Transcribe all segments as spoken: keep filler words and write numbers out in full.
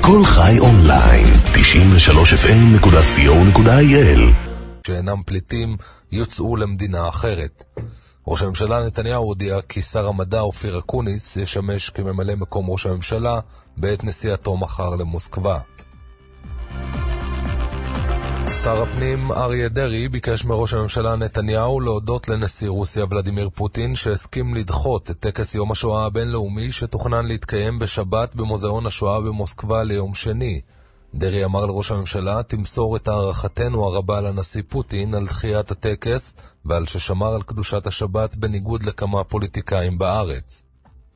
כל חי אונליין, תשעים ושלוש אף אם נקודה סי או נקודה איי אל. שאינם פליטים יוצאו למדינה אחרת. ראש הממשלה נתניהו הודיע כי שר המדע אופיר אקוניס ישמש כממלא מקום ראש הממשלה בעת נסיעתו מחר למוסקבה. שר הפנים אריה דרעי ביקש מראש הממשלה נתניהו להודות לנשיא רוסיה ולדימיר פוטין שהסכים לדחות את טקס יום השואה הבינלאומי שתוכנן להתקיים בשבת במוזיאון השואה במוסקבה ליום שני. דרעי אמר לראש הממשלה, תמסור את הערכתנו הרבה לנשיא פוטין על דחיית הטקס ועל ששמר על קדושת השבת בניגוד לכמה פוליטיקאים בארץ.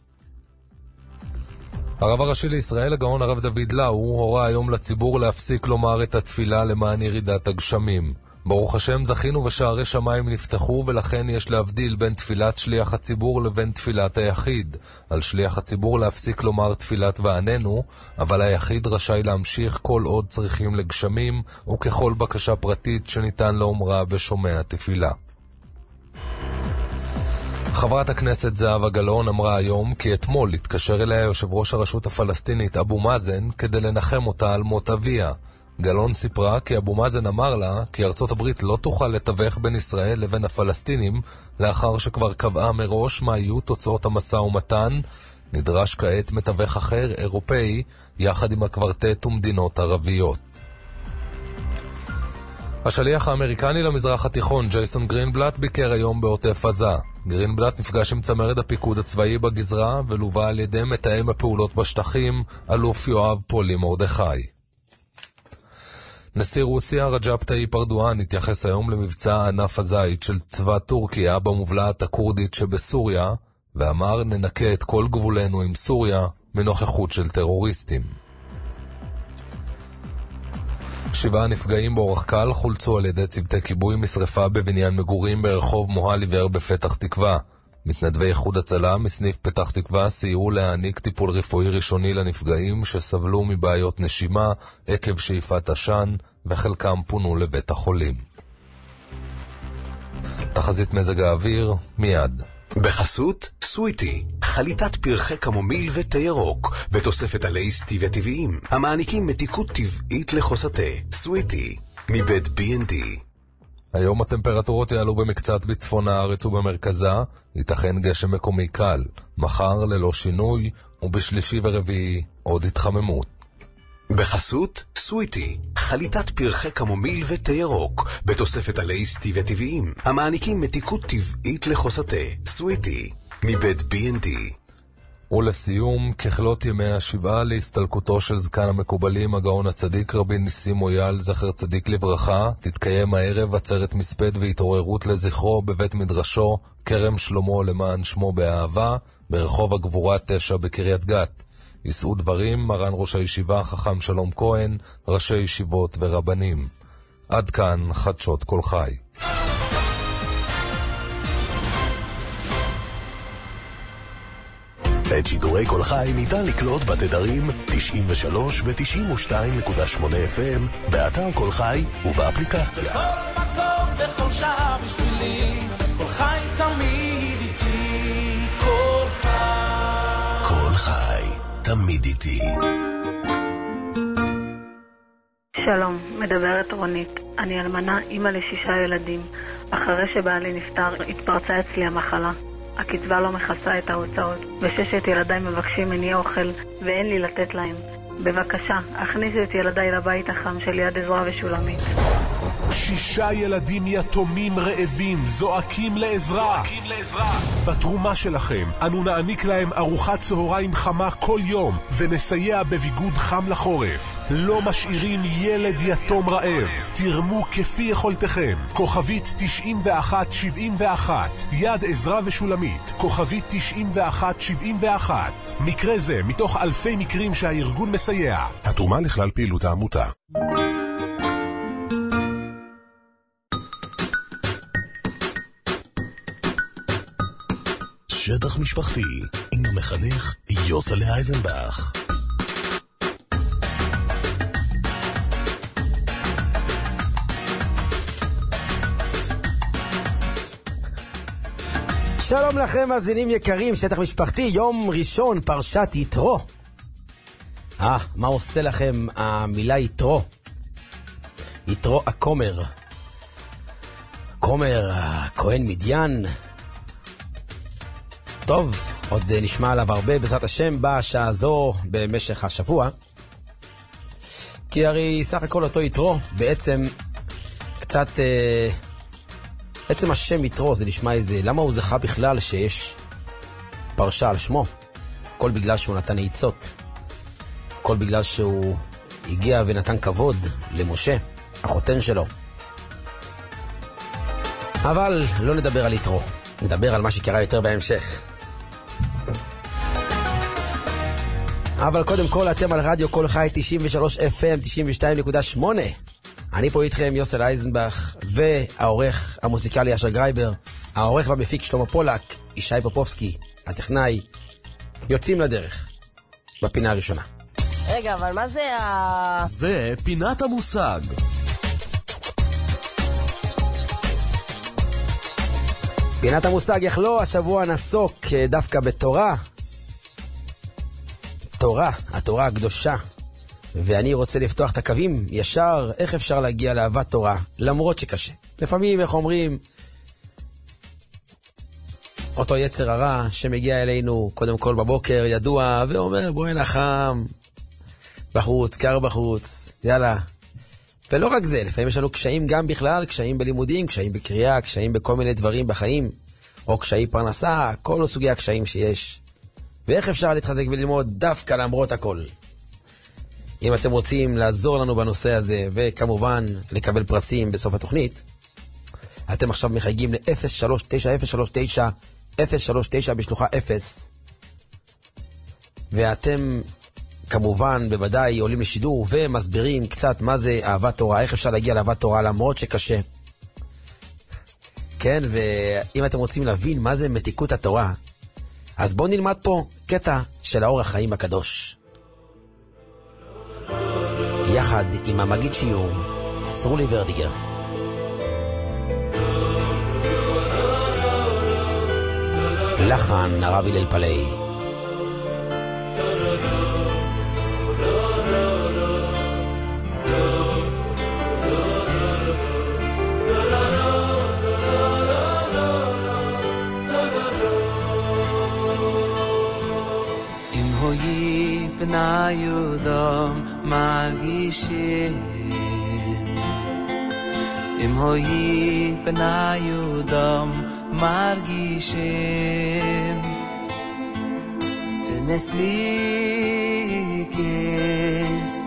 הרב הראשי לישראל, הגאון הרב דוד לאו, הורה היום לציבור להפסיק לומר את התפילה למען ירידת הגשמים. ברוך השם זכינו ושערי שמיים נפתחו, ולכן יש להבדיל בין תפילת שליח הציבור לבין תפילת היחיד. על שליח הציבור להפסיק לומר תפילת ועננו, אבל היחיד רשאי להמשיך כל עוד צריכים לגשמים, וככל בקשה פרטית שניתן לאומרה ושומע תפילה. חברת הכנסת זהבה גלאון אמרה היום כי אתמול התקשר אליה יושב ראש הרשות הפלסטינית אבו מאזן כדי לנחם אותה על מות אביה. גלאון סיפרה כי אבו מאזן אמר לה כי ארצות הברית לא תוכל לתווך בין ישראל לבין הפלסטינים לאחר שכבר קבעה מראש מה יהיו תוצאות המשא ומתן. נדרש כעת מתווך אחר, אירופאי, יחד עם הקוורטט ומדינות ערביות. השליח האמריקני למזרח התיכון, ג'ייסון גרינבלט, ביקר היום בעוטף עזה. גרינבלט נפגש עם צמרת הפיקוד הצבאי בגזרה ולווה על ידי מתאם הפעולות בשטחים, אלוף יואב פולי מרדכי. נשיא רוסיה רג'פ טאיפ ארדואן התייחס היום למבצע ענף הזית של צבא טורקיה במובלעת הכורדית שבסוריה, ואמר ננקה את כל גבולנו עם סוריה מנוכחות של טרוריסטים. שבעה נפגעים באורח קל חולצו על ידי צוותי כיבוי משרפה בבניין מגורים ברחוב מוהל עיוור בפתח תקווה. מתנדבי איחוד הצלה מסניף פתח תקווה סייעו להעניק טיפול רפואי ראשוני לנפגעים שסבלו מבעיות נשימה עקב שאיפת עשן, וחלקם פונו לבית החולים. תחזית מזג האוויר מיד. בחסות סוויטי, חליטת פרחי קמומיל ותה ירוק, בתוספת עלי סטיביה טבעיים, המעניקים מתיקות טבעית לחוסתה. סוויטי, מבית בי אנד די. היום הטמפרטורות יעלו במקצת בצפון הארץ ובמרכזה, ייתכן גשם מקומי קל, מחר ללא שינוי, ובשלישי ורביעי עוד התחממות. בחסות סוויטי, חליטת פרחי קמומיל ותה ירוק, בתוספת עלי סטיביה טבעיים, המעניקים מתיקות טבעית לחוסתה. סוויטי, מבית בי אנד די. ולסיום, ככלות ימי השבעה להסתלקותו של זקן המקובלים, הגאון הצדיק רבי ניסים מויאל, זכר צדיק לברכה, תתקיים הערב עצרת מספד והתעוררות לזכרו בבית מדרשו, כרם שלמה למען שמו באהבה, ברחוב הגבורה תשע בקריית גת. יישאו דברים מרן ראש הישיבה חכם שלום כהן, ראשי ישיבות ורבנים. עד כאן חדשות כל חי. את שידורי כל חי ניתן לקלוט בתדרים תשעים ושלוש ו-תשעים ושתיים נקודה שמונה אף אם, באתר כל חי ובאפליקציה. בכל מקום, בכל שעה בשבילי, כל חי תמיד איתי, כל חי. כל חי, תמיד איתי. שלום, מדברת רונית. אני אלמנה, אמא לשישה ילדים. אחרי שבעלי נפטר, התפרצה אצלי המחלה. הקצבה לא מכסה את ההוצאות, וששת ילדיי מבקשים מני אוכל, ואין לי לתת להם. בבקשה, הכניסו את ילדיי לבית החם של יד עזרא ושולמית. שישה ילדים יתומים רעבים זועקים לעזרה. זועקים לעזרה. בתרומה שלכם אנו נעניק להם ארוחת צהריים חמה כל יום ונסייע בביגוד חם לחורף. לא משאירים ילד יתום רעב. תרמו כפי יכולתכם. כוכבית תשעים ואחת שבעים ואחת, יד עזרא ושולמית. כוכבית תשעים ואחת שבעים ואחת. מקרה זה מתוך אלפי מקרים שהארגון מסייע. התרומה לכלל פעילות העמותה. שטח משפחתי עם המחנך יוסלה אייזנבך. שלום לכם מאזינים יקרים, שטח משפחתי, יום ראשון, פרשת יתרו. אה, מה עושה לכם המילה יתרו? יתרו הכומר. הכומר, הכהן מדיין. טוב, עוד נשמע עליו הרבה בעזרת השם בשעה זו במשך השבוע. כי הרי סך הכל אותו יתרו, בעצם קצת... אה, בעצם השם יתרו זה נשמע איזה... למה הוא זכה בכלל שיש פרשה על שמו? כל בגלל שהוא נתן עצות. כל בגלל שהוא הגיע ונתן כבוד למשה, החותן שלו. אבל לא נדבר על יתרו, נדבר על מה שקרה יותר בהמשך. אבל קודם כל אתם על רדיו כל חי תשעים ושלוש אף אם תשעים ושתיים נקודה שמונה. אני פה איתכם יוסל אייזנבך והעורך המוזיקלי אשר גרייבר, העורך והמפיק שלמה פולק, ישי פופובסקי, הטכנאי. יוצאים לדרך בפינה הראשונה. רגע, אבל מה זה ה... זה פינת המושג. פינת המושג יכלו השבוע נסוק דווקא בתורה. תורה, התורה הקדושה. ואני רוצה לפתוח את הקווים ישר, איך אפשר להגיע לאהבת תורה, למרות שקשה. לפעמים, איך אומרים, אותו יצר הרע שמגיע אלינו קודם כל בבוקר, ידוע, ואומר בואי נחם, בחוץ, קר בחוץ, יאללה. ולא רק זה, לפעמים יש לנו קשיים גם בכלל, קשיים בלימודים, קשיים בקריאה, קשיים בכל מיני דברים בחיים, או קשיים פרנסה, כל סוגי הקשיים שיש. ואיך אפשר להתחזק וללמוד דווקא למרות הכל. אם אתם רוצים לעזור לנו בנושא הזה, וכמובן לקבל פרסים בסוף התוכנית, אתם עכשיו מחייגים ל-אפס שלוש תשע אפס שלוש תשע אפס שלוש תשע בשלוחה אפס, ואתם כמובן בוודאי עולים לשידור ומסבירים קצת מה זה אהבת תורה, איך אפשר להגיע לאהבת תורה למרות שקשה. כן, ואם אתם רוצים להבין מה זה מתיקות התורה, אז בואו נלמד פה קטע של האור החיים הקדוש. יחד עם המגיד שיעור, סרולי ורדיגר. לחן הרב הלל פלאי. אם הוי בני יודם מרגישים, אם הוי בני יודם מרגישים, במסיקס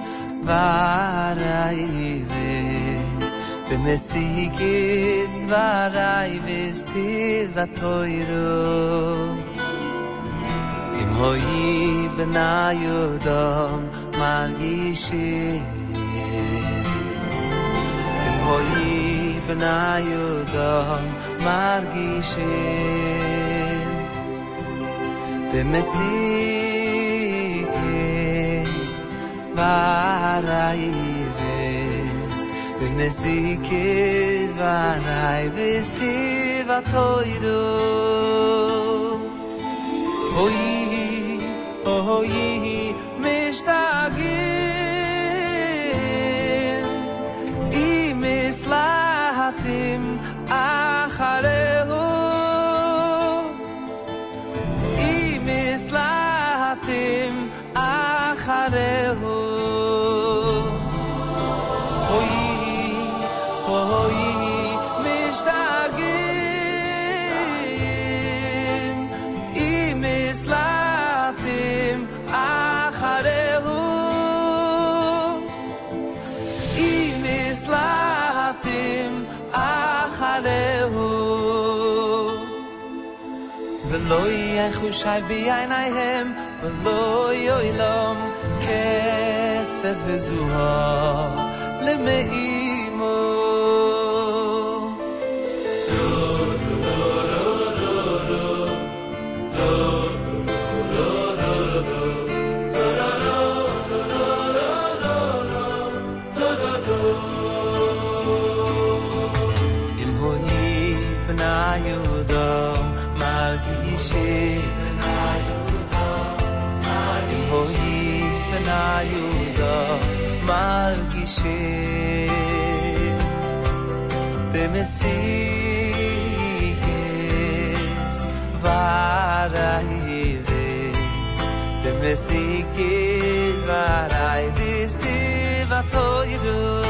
ורייבס, במסיקס ורייבס תיבתוירו. אם הוי בני יודם מרגישים, אם הוי בני יודם מרגישים, במסיקס ורייבס, במסיקס ורייבס תיבתוירו. הוי הוי משתגעים, אם הסלחתם אחריהו, אם הסלחתם אחריהו. הוי הוי משתגעים, אם הסלחתם אחריהו, אם הסלחתם אחריהו. ולא יהיה חושי בעיניהם, ולא יועלם כסף וזוהר למאימו. אם הוי בני יודם מרגישים, אם הוי בני מרגישים במסיגס ורייבס במסיגס ורייבס תיבתוירו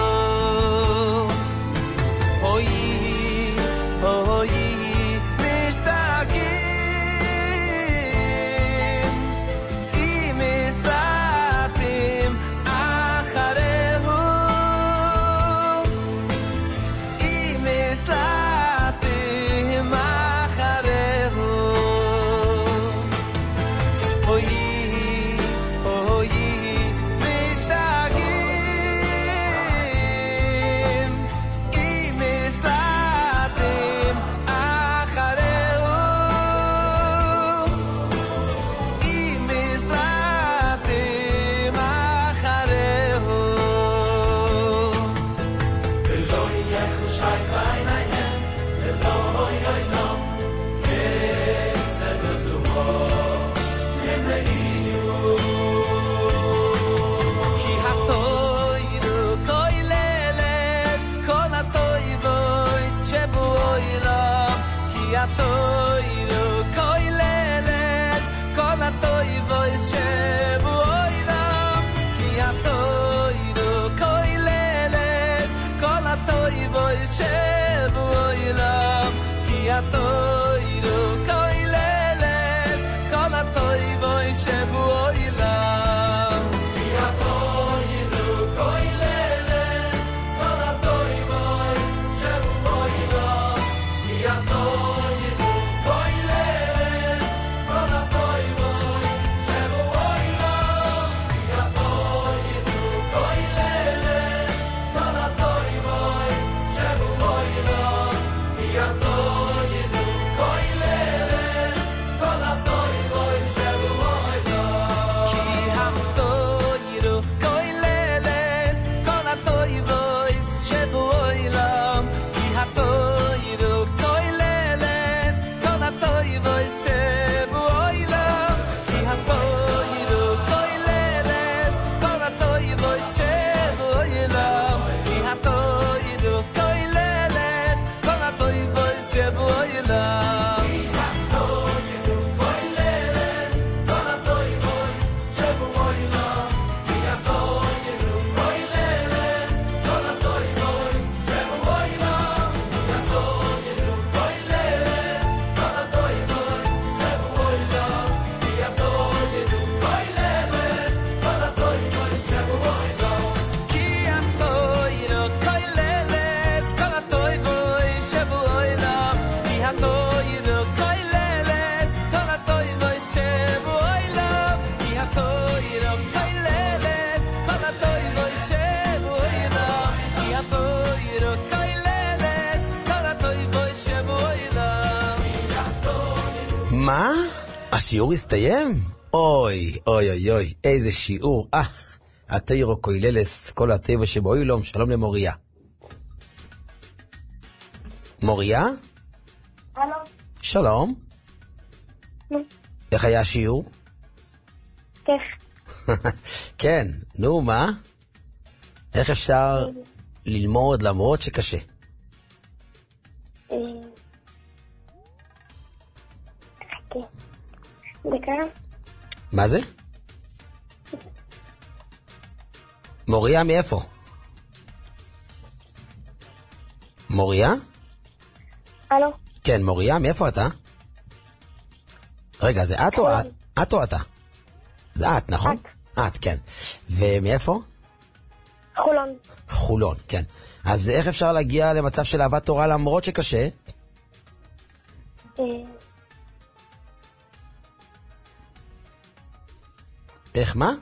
אוי אוי משתגעים אם מסתתים אחריהו אם מסתתים אחריהו אוי אוי משתגעים אם מסתתים אחריהו אם מסתתים אחריהו ולא יהיה חושי בעיניהם ולא יוי לו כסר וזומו ימאיו כי התוירו כוללס כל התויבויס שבוי לו כי התוירו כוללס כל התויבויס שבוי לו כי התוירו כוללס כל התויבויס שבוי לו כי התוירו כוללס כל התויבויס שבוי לו כי התוירו כוללס כל התויבויס שבוי לו כי התוירו כוללס כל התויבויס שבוי לו כי התוירו כוללס כל התויבויס שבוי לו כי התוירו כוללס כל התויבויס שבוי לו כי התוירו כוללס כל התויבויס שבוי לו כי התוירו כוללס כל התויבויס שבוי לו כי התוירו כוללס כל התויבויס שבוי לו כי התוירו כוללס כל התויבויס שבוי לו מה? השיעור הסתיים? אוי, אוי, אוי, אוי, איזה שיעור. אה, התירו כוללס, כל הטבע שבאוילום, שלום למוריה. מוריה? הלו. שלום. איך היה השיעור? כיף. כן, נו, מה? איך אפשר ללמוד למרות שקשה? דקה. מה זה? מוריה מאיפה? מוריה? הלו. כן, מוריה, מאיפה אתה? רגע, זה את או את? את או אתה? זה את, נכון? את, כן. ומאיפה? חולון. חולון, כן. אז איך אפשר להגיע למצב של אהבת תורה למרות שקשה? איך מה?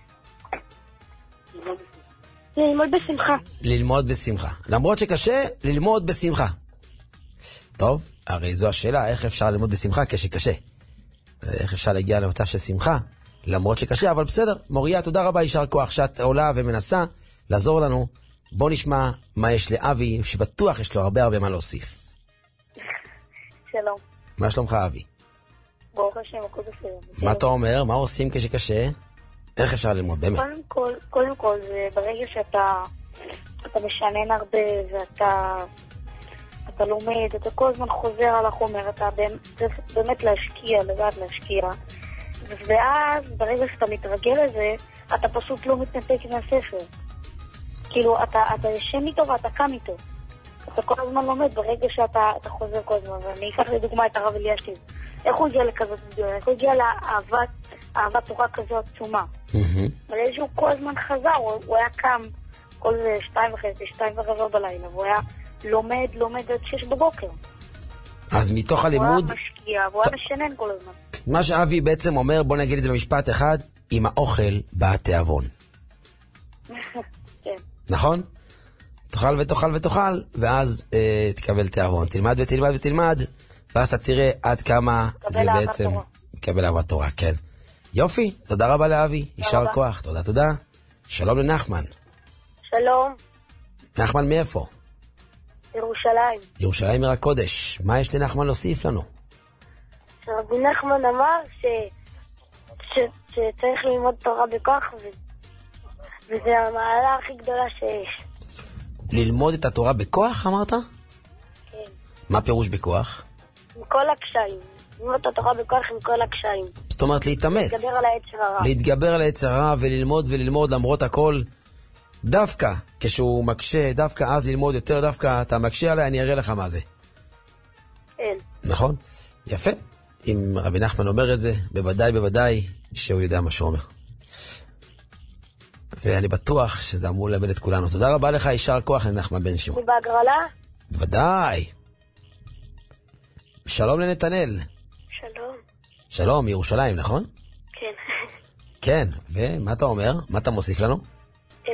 ללמוד בשמחה. ללמוד בשמחה. למרות שקשה, ללמוד בשמחה. טוב, הרי זו השאלה, איך אפשר ללמוד בשמחה כשקשה? איך אפשר להגיע למצב של שמחה? למרות שקשה, אבל בסדר. מוריה, תודה רבה, יישר כוח שאת עולה ומנסה לעזור לנו. בוא נשמע מה יש לאבי, שבטוח יש לו הרבה הרבה מה להוסיף. שלום. מה שלומך, אבי? ברוך השם, הכל בסדר. מה אתה אומר? מה עושים כשקשה? איך אפשר ללמוד באמת? קודם כל, קודם כל, זה ברגע שאתה אתה משנן הרבה, ואתה אתה לומד, אתה כל הזמן חוזר על החומר, אתה צריך באמת להשקיע, לדעת להשקיע. ואז ברגע שאתה מתרגל לזה, אתה פשוט לא מתנתק מהספר. כאילו, אתה, אתה ישן איתו ואתה קם איתו. אתה כל הזמן לומד ברגע שאתה אתה חוזר כל הזמן. ואני אקח לדוגמה את הרב אלישיב. איך הוא הגיע לכזאת גדולה? איך הוא הגיע לאהבת אהבת תורה כזו עצומה? ברגע שהוא כל הזמן חזר, הוא, הוא היה קם כל זה שתיים וחצי, שתיים ורבע בלילה, והוא היה לומד, לומד עד שש בבוקר. אז מתוך הלימוד... הוא היה משקיע, והוא היה משנן כל הזמן. מה שאבי בעצם אומר, בוא נגיד את זה במשפט אחד, עם האוכל בא התיאבון. כן. נכון? תאכל ותאכל ותאכל, ואז אה, תקבל תיאבון. תלמד ותלמד ותלמד, ואז אתה תראה עד כמה זה בעצם... תקבל אהבת תורה, כן. יופי, תודה רבה לאבי, יישר כוח, תודה תודה. שלום לנחמן. שלום. נחמן מאיפה? ירושלים. ירושלים עיר הקודש. מה יש לנחמן להוסיף לנו? רבי נחמן אמר ש... ש... שצריך ללמוד תורה בכוח, ו... וזה המעלה הכי גדולה שיש. ללמוד את התורה בכוח, אמרת? כן. מה פירוש בכוח? עם כל הקשיים. ללמוד את התורה בכוח עם כל הקשיים. זאת אומרת להתאמץ. להתגבר על היצר הרע. להתגבר על היצר הרע וללמוד וללמוד למרות הכל. דווקא כשהוא מקשה, דווקא אז ללמוד יותר, דווקא אתה מקשה עליי, אני אראה לך מה זה. כן. נכון? יפה. אם רבי נחמן אומר את זה, בוודאי בוודאי שהוא יודע מה שהוא אומר. ואני בטוח שזה אמור ללמד את כולנו. תודה רבה לך, יישר כוח לנחמן בן שמעון. ובהגרלה? בוודאי. שלום לנתנאל. שלום. שלום, ירושלים, נכון? כן. כן, ומה אתה אומר? מה אתה מוסיף לנו? הם,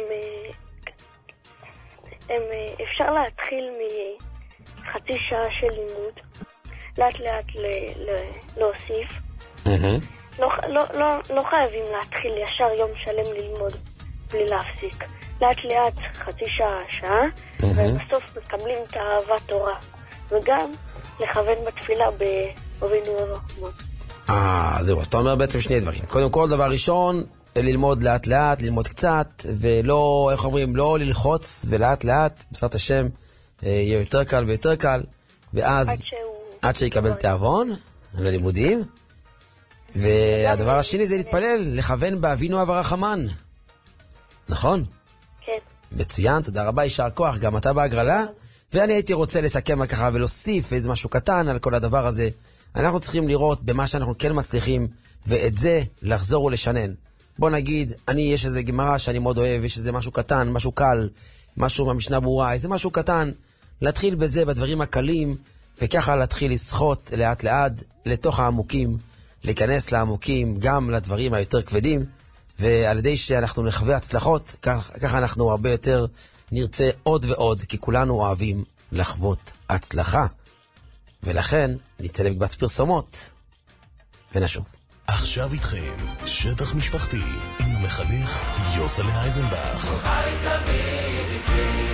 הם, אפשר להתחיל מחצי שעה של לימוד, לאט לאט ל, ל, להוסיף. Mm-hmm. לא, לא, לא, לא חייבים להתחיל ישר יום שלם ללמוד בלי להפסיק. לאט לאט חצי שעה, שעה, mm-hmm. ובסוף מקבלים את האהבת תורה. וגם לכוון בתפילה ברבינו הרחמון. אה, זהו, אז אתה אומר בעצם שני דברים. קודם כל, דבר ראשון, ללמוד לאט לאט, ללמוד קצת, ולא, איך אומרים, לא ללחוץ, ולאט לאט, בעזרת השם, יהיה יותר קל ויותר קל, ואז עד, שהוא... עד שיקבל תיאבון ללימודים. והדבר השני זה להתפלל, לכוון באבינו אב הרחמן. נכון? כן. מצוין, תודה רבה, יישר כוח, גם אתה בהגרלה. ואני הייתי רוצה לסכם ככה ולהוסיף איזה משהו קטן על כל הדבר הזה. אנחנו צריכים לראות במה שאנחנו כן מצליחים, ואת זה לחזור ולשנן. בוא נגיד, אני, יש איזה גמרא שאני מאוד אוהב, יש איזה משהו קטן, משהו קל, משהו מהמשנה ברורה, איזה משהו קטן, להתחיל בזה בדברים הקלים, וככה להתחיל לשחות לאט לאט לתוך העמוקים, להיכנס לעמוקים, גם לדברים היותר כבדים, ועל ידי שאנחנו נחווה הצלחות, כך, ככה אנחנו הרבה יותר נרצה עוד ועוד, כי כולנו אוהבים לחוות הצלחה. ולכן נצא למקבץ פרסומות, ונשוב. עכשיו איתכם, שטח משפחתי, עם המחנך יוסלה אייזנבך. חי תמיד איתי.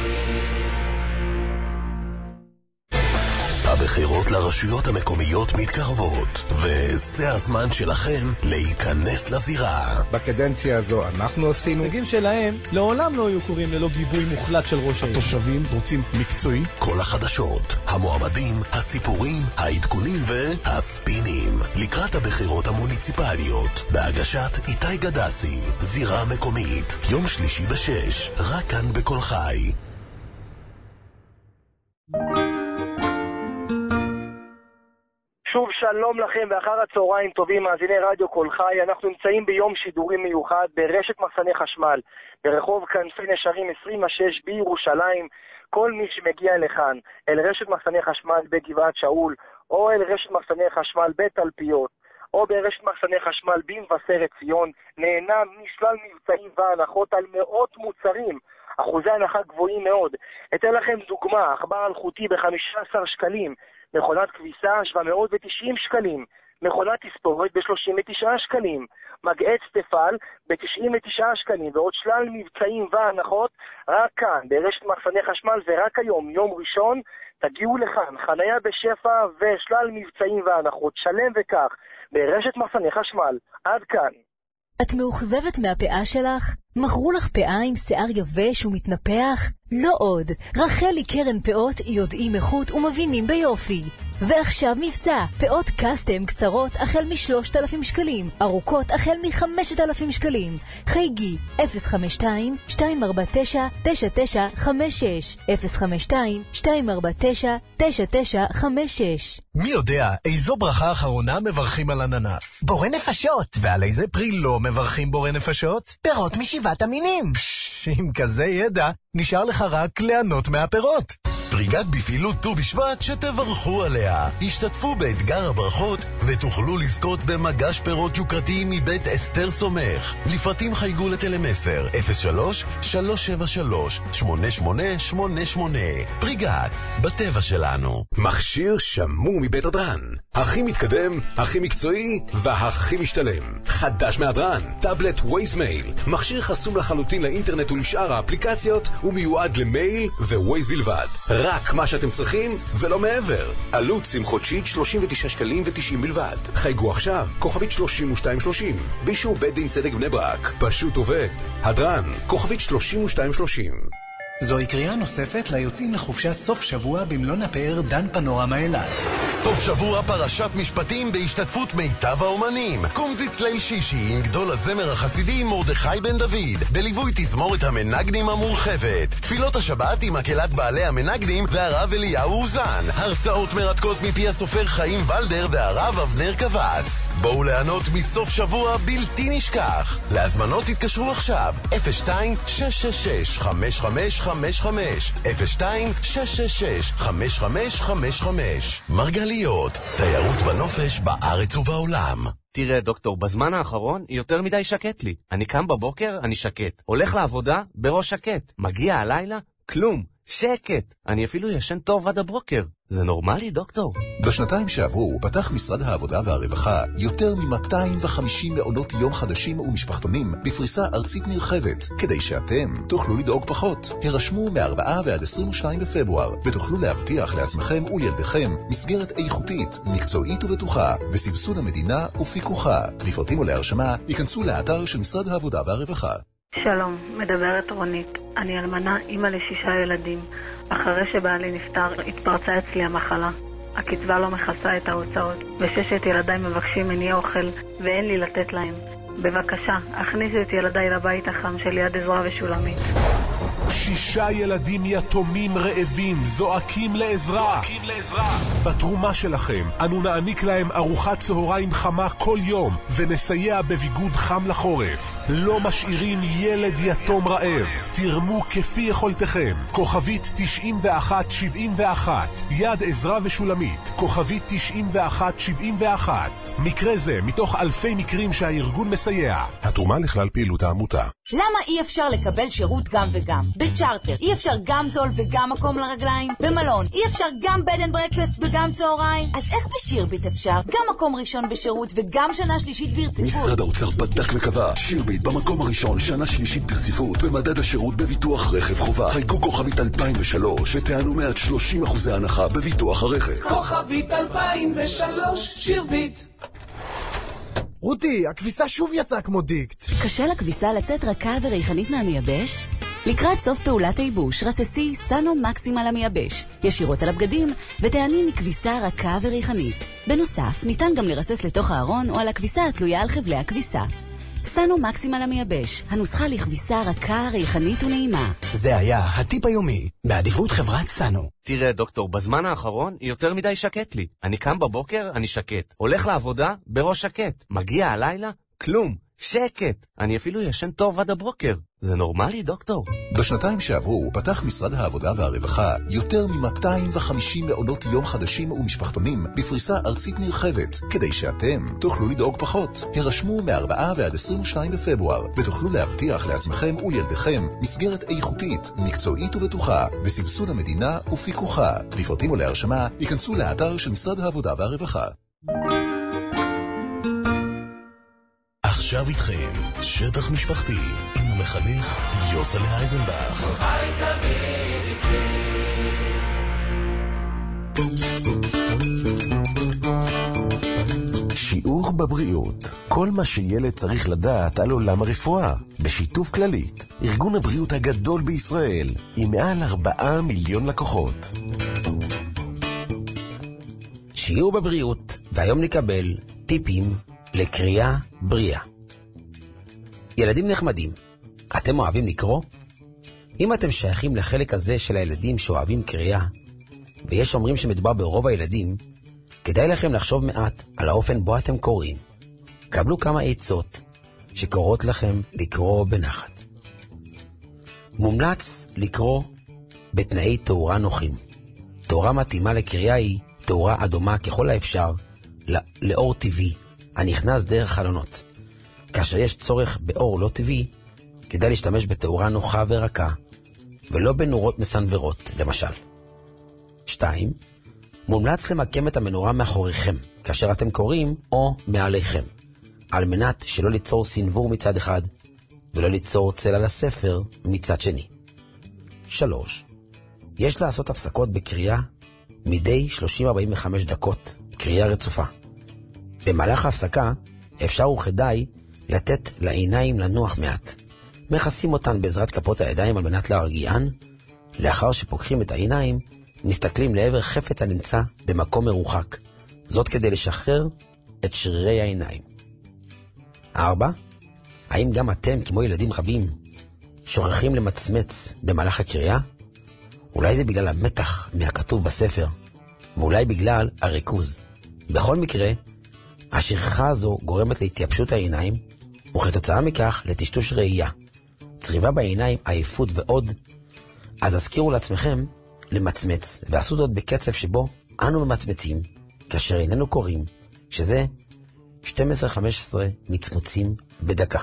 הבחירות לרשויות המקומיות מתקרבות, וזה הזמן שלכם להיכנס לזירה. בקדנציה הזו אנחנו עשינו. הישגים שלהם לעולם לא יהיו קורים ללא גיבוי מוחלט של ראש העיר. התושבים רוצים מקצועי. כל החדשות, המועמדים, הסיפורים, העדכונים והספינים. לקראת הבחירות המוניציפליות, בהגשת איתי גדסי, זירה מקומית, יום שלישי בשש, רק כאן בכל חי. שוב שלום לכם ואחר הצהריים טובים, מאזיני רדיו כל חי. אנחנו נמצאים ביום שידורים מיוחד ברשת מחסני חשמל ברחוב כנפי נשרים עשרים ושש בירושלים. כל מי שמגיע לכאן אל רשת מחסני חשמל בגבעת שאול, או אל רשת מחסני חשמל בתלפיות, או ברשת מחסני חשמל במבשרת ציון, נהנה משלל מבצעים והנחות על מאות מוצרים, אחוזי הנחה גבוהים מאוד. אתן לכם דוגמה: עכבר אלחוטי ב-חמישה עשר שקלים, מכונת כביסה שבע מאות ותשעים שקלים, מכונת תספורת ב-שלושים ותשעה שקלים, מגעץ תפל ב-תשעים ותשעה שקלים, ועוד שלל מבצעים והנחות רק כאן ברשת מחסני חשמל. ורק היום, יום ראשון, תגיעו לכאן, חניה בשפע ושלל מבצעים והנחות. שלם וכך ברשת מחסני חשמל. עד כאן. את מאוכזבת מהפאה שלך? מכרו לך פאה עם שיער יבש ומתנפח? לא עוד. רחלי קרן פאות יודעים איכות ומבינים ביופי. ועכשיו מבצע, פאות קסטם קצרות החל מ-שלושת אלפים שקלים, ארוכות החל מ-חמשת אלפים שקלים. חייגי אפס חמש שתיים שתיים ארבע תשע תשע תשע חמש שש אפס חמש שתיים שתיים ארבע תשע תשע תשע חמש שש. מי יודע איזו ברכה אחרונה מברכים על אננס? בורא נפשות. ועל איזה פרי לא מברכים בורא נפשות? פירות משבעת המינים. פש, עם כזה ידע, נשאר לך רק ליהנות מהפירות. פריגת בפעילות ט"ו בשבט שתברכו עליה. השתתפו באתגר הברכות ותוכלו לזכות במגש פירות יוקרתיים מבית אסתר סומך. לפרטים חייגו לטלמסר אפס שלוש שלוש שבע שלוש שמונה שמונה שמונה שמונה. פריגת, בטבע שלנו. מכשיר שמור מבית הדרן. הכי מתקדם, הכי מקצועי והכי משתלם. חדש מהדרן, טאבלט ווייז מייל. מכשיר חסום לחלוטין לאינטרנט ולשאר האפליקציות ומיועד למייל ווייז בלבד. רק מה שאתם צריכים ולא מעבר. עלות sim חודשית שלושים ותשעה שקלים ותשעים בלבד. חייגו עכשיו, כוכבית שלושים ושתיים שלושים. באישור בית דין צדק בני ברק. פשוט עובד. הדרן, כוכבית שלושים ושתיים שלושים. זוהי קריאה נוספת ליוצאים לחופשת סוף שבוע במלון הפאר דן פנורמה אילת. סוף שבוע פרשת משפטים בהשתתפות מיטב האומנים. קומזיץ ליל שישי עם גדול הזמר החסידי מרדכי בן דוד, בליווי תזמורת המנגנים המורחבת. תפילות השבת עם מקהלת בעלי המנגנים והרב אליהו אוזן. הרצאות מרתקות מפי הסופר חיים ולדר והרב אבנר קבס. בואו ליהנות מסוף שבוע בלתי נשכח. להזמנות תתקשרו עכשיו אפס שתיים שש שש שש חמש חמש חמש חמש אפס שתיים שש שש שש חמש חמש חמש חמש. מרגליות, תיירות ונופש בארץ ובעולם. תראה דוקטור, בזמן האחרון יותר מדי שקט לי. אני קם בבוקר, אני שקט. הולך לעבודה, בראש שקט. מגיע הלילה, כלום. שקט. אני אפילו ישן טוב עד הבוקר. זה נורמלי, דוקטור? בשנתיים שעברו פתח משרד העבודה והרווחה יותר מ-מאתיים וחמישים מעונות יום חדשים ומשפחתונים בפריסה ארצית נרחבת, כדי שאתם תוכלו לדאוג פחות. הרשמו מ-ארבעה ועד עשרים ושניים בפברואר, ותוכלו להבטיח לעצמכם ולילדיכם מסגרת איכותית, מקצועית ובטוחה, בסבסוד המדינה ופיקוחה. לפרטים ולהרשמה, ייכנסו לאתר של משרד העבודה והרווחה. שלום, מדברת רונית. אני אלמנה, אימא לשישה ילדים. אחרי שבעלי נפטר, התפרצה אצלי המחלה. הקצבה לא מכסה את ההוצאות, וששת ילדיי מבקשים ממני אוכל, ואין לי לתת להם. בבקשה, הכניסו את ילדיי לבית החם של יד עזרא ושולמית. שישה ילדים יתומים רעבים זועקים לעזרה. זועקים לעזרה. בתרומה שלכם אנו נעניק להם ארוחת צהריים חמה כל יום ונסייע בביגוד חם לחורף. לא משאירים ילד יתום רעב. תרמו כפי יכולתכם. כוכבית תשעים ואחת שבעים ואחת. יד עזרא ושולמית. כוכבית תשעים ואחת שבעים ואחת. מקרה זה מתוך אלפי מקרים שהארגון מסייע. התרומה לכלל פעילות העמותה. למה אי אפשר לקבל שירות גם וגם? בצ'ארטר אי אפשר גם זול וגם מקום לרגליים? במלון אי אפשר גם בד אנד ברקפסט וגם צהריים? אז איך בשירביט אפשר? גם מקום ראשון בשירות וגם שנה שלישית ברציפות. משרד האוצר בדק וקבע שירביט במקום הראשון שנה שלישית ברציפות במדד השירות בביטוח רכב חובה. חייגו כוכבית אלפיים ושלוש ותענו מעט שלושים אחוזי הנחה בביטוח הרכב. כוכבית אלפיים ושלוש שירביט. רותי, הכביסה שוב יצאה כמו דיקט. קשה לכביסה לצאת רכה וריחנית מהמייבש? לקראת סוף פעולת הייבוש, רססי סנו מקסימל המייבש, ישירות על הבגדים, ותעני מכביסה רכה וריחנית. בנוסף, ניתן גם לרסס לתוך הארון או על הכביסה התלויה על חבלי הכביסה. סנו מקסימל המייבש, הנוסחה לכביסה רכה, ריחנית ונעימה. זה היה הטיפ היומי, בעדיפות חברת סנו. תראה דוקטור, בזמן האחרון יותר מדי שקט לי. אני קם בבוקר, אני שקט. הולך לעבודה, בראש שקט. מגיע הלילה, כלום. שקט. אני אפילו ישן טוב עד הבוקר. זה נורמלי, דוקטור? בשנתיים שעברו פתח משרד העבודה והרווחה יותר מ-מאתיים וחמישים מעונות יום חדשים ומשפחתונים בפריסה ארצית נרחבת, כדי שאתם תוכלו לדאוג פחות. הרשמו מ-ארבעה ועד עשרים ושניים בפברואר, ותוכלו להבטיח לעצמכם ולילדיכם מסגרת איכותית, מקצועית ובטוחה, בסבסוד המדינה ופיקוחה. לפרטים ולהרשמה, ייכנסו לאתר של משרד העבודה והרווחה. עכשיו איתכם, שטח משפחתי, עם המחנך יוסלה אייזנבך. חי תמיד איתי. שיעור בבריאות, כל מה שילד צריך לדעת על עולם הרפואה, בשיתוף כללית, ארגון הבריאות הגדול בישראל, עם מעל ארבעה מיליון לקוחות. שיעור בבריאות, והיום נקבל טיפים לקריאה בריאה. ילדים נחמדים, אתם אוהבים לקרוא? אם אתם שייכים לחלק הזה של הילדים שאוהבים קריאה, ויש אומרים שמדובר ברוב הילדים, כדאי לכם לחשוב מעט על האופן בו אתם קוראים. קבלו כמה עצות שקוראות לכם לקרוא בנחת. מומלץ לקרוא בתנאי תאורה נוחים. תאורה מתאימה לקריאה היא תאורה אדומה ככל האפשר לאור טבעי הנכנס דרך חלונות. כאשר יש צורך באור לא טבעי, כדאי להשתמש בתאורה נוחה ורכה, ולא בנורות מסנוורות, למשל. שתיים, מומלץ למקם את המנורה מאחוריכם, כאשר אתם קוראים או מעליכם, על מנת שלא ליצור סנבור מצד אחד, ולא ליצור צל על הספר מצד שני. שלוש, יש לעשות הפסקות בקריאה מדי שלושים עד ארבעים וחמש דקות, קריאה רצופה. במהלך ההפסקה אפשר וכדאי לתת לעיניים לנוח מעט. מכסים אותן בעזרת כפות הידיים על מנת להרגיען. לאחר שפוקחים את העיניים, מסתכלים לעבר חפץ הנמצא במקום מרוחק. זאת כדי לשחרר את שרירי העיניים. ארבע, האם גם אתם, כמו ילדים רבים, שוכחים למצמץ במהלך הקריאה? אולי זה בגלל המתח מהכתוב בספר, ואולי בגלל הריכוז. בכל מקרה, השכחה הזו גורמת להתייבשות העיניים, וכתוצאה מכך לטשטוש ראייה, צריבה בעיניים, עייפות ועוד. אז הזכירו לעצמכם למצמץ, ועשו זאת בקצב שבו אנו ממצמצים, כאשר איננו קוראים, שזה שתים עשרה חמש עשרה מצמוצים בדקה.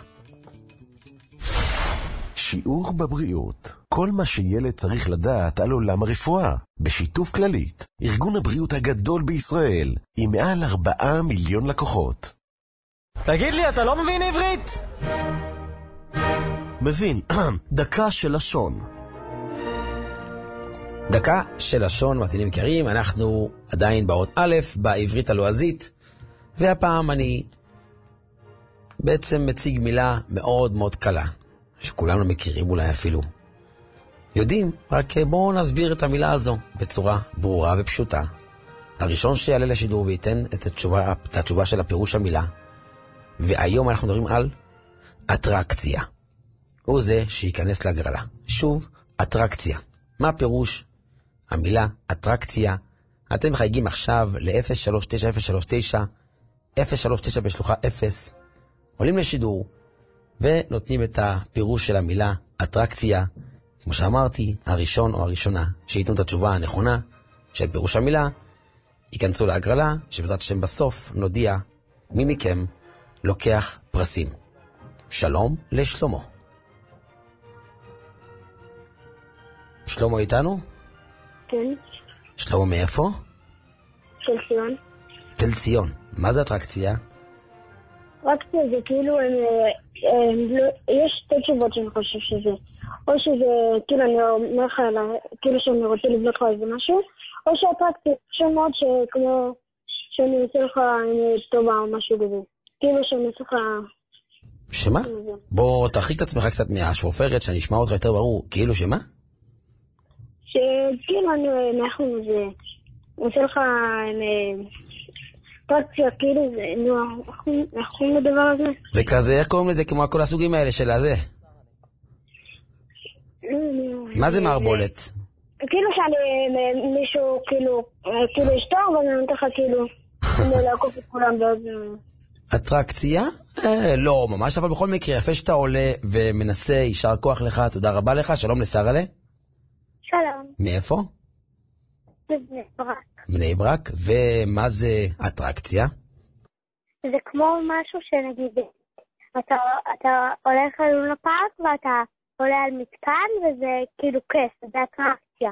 שיעור בבריאות, כל מה שילד צריך לדעת על עולם הרפואה, בשיתוף כללית, ארגון הבריאות הגדול בישראל, עם מעל ארבעה מיליון לקוחות. תגיד לי, אתה לא מבין עברית? מבין, דקה של לשון. דקה של לשון, מאזינים יקרים, אנחנו עדיין באות א' בעברית הלועזית, והפעם אני בעצם מציג מילה מאוד מאוד קלה, שכולנו מכירים אולי אפילו. יודעים, רק בואו נסביר את המילה הזו בצורה ברורה ופשוטה. הראשון שיעלה לשידור וייתן את התשובה, את התשובה של הפירוש המילה, והיום אנחנו מדברים על אטרקציה. הוא זה שייכנס להגרלה. שוב, אטרקציה. מה פירוש המילה אטרקציה? אתם חייגים עכשיו ל-אפס שלוש תשע אפס שלוש תשע אפס שלוש תשע בשלוחה אפס, עולים לשידור ונותנים את הפירוש של המילה אטרקציה. כמו שאמרתי, הראשון או הראשונה שייתנו את התשובה הנכונה של פירוש המילה ייכנסו להגרלה, שבעזרת השם בסוף נודיע מי מכם לוקח פרסים. שלום לשלמה. שלמה איתנו? כן. שלמה מאיפה? של ציון. תל ציון. מה זה אטרקציה? אטרקציה זה כאילו, הם, הם, יש שתי תשובות שאני חושב שזה. או שזה, כאילו אני אומר לך, כאילו שאני רוצה לבנות לך איזה משהו, או שאטרקציה, שמות שכמו, שאני עושה לך טובה או משהו כזה. כאילו שאני עושה לך... שמה? בוא תרחיק את עצמך קצת מהשופרת, שאני אשמע אותך יותר ברור. כאילו שמה? שכאילו אני אנחנו זה, עושה לך אטרקציה, כאילו זה, נו, אנחנו לדבר הזה. זה כזה, איך קוראים לזה? כמו כל הסוגים האלה של הזה. מה זה מערבולת? כאילו שאני מישהו, כאילו, כאילו אשתו, אבל אני נותן לך כאילו, לעקוף את כולם באוזן. אטרקציה? אה, לא, ממש, אבל בכל מקרה, יפה שאתה עולה ומנסה, יישר כוח לך, תודה רבה לך, שלום לשרלה. שלום. מאיפה? בני ברק. בני ברק, ומה זה אטרקציה? זה כמו משהו שנגיד, אתה, אתה הולך על לונה פארק ואתה עולה על מתקן וזה כאילו כיף, זה אטרקציה.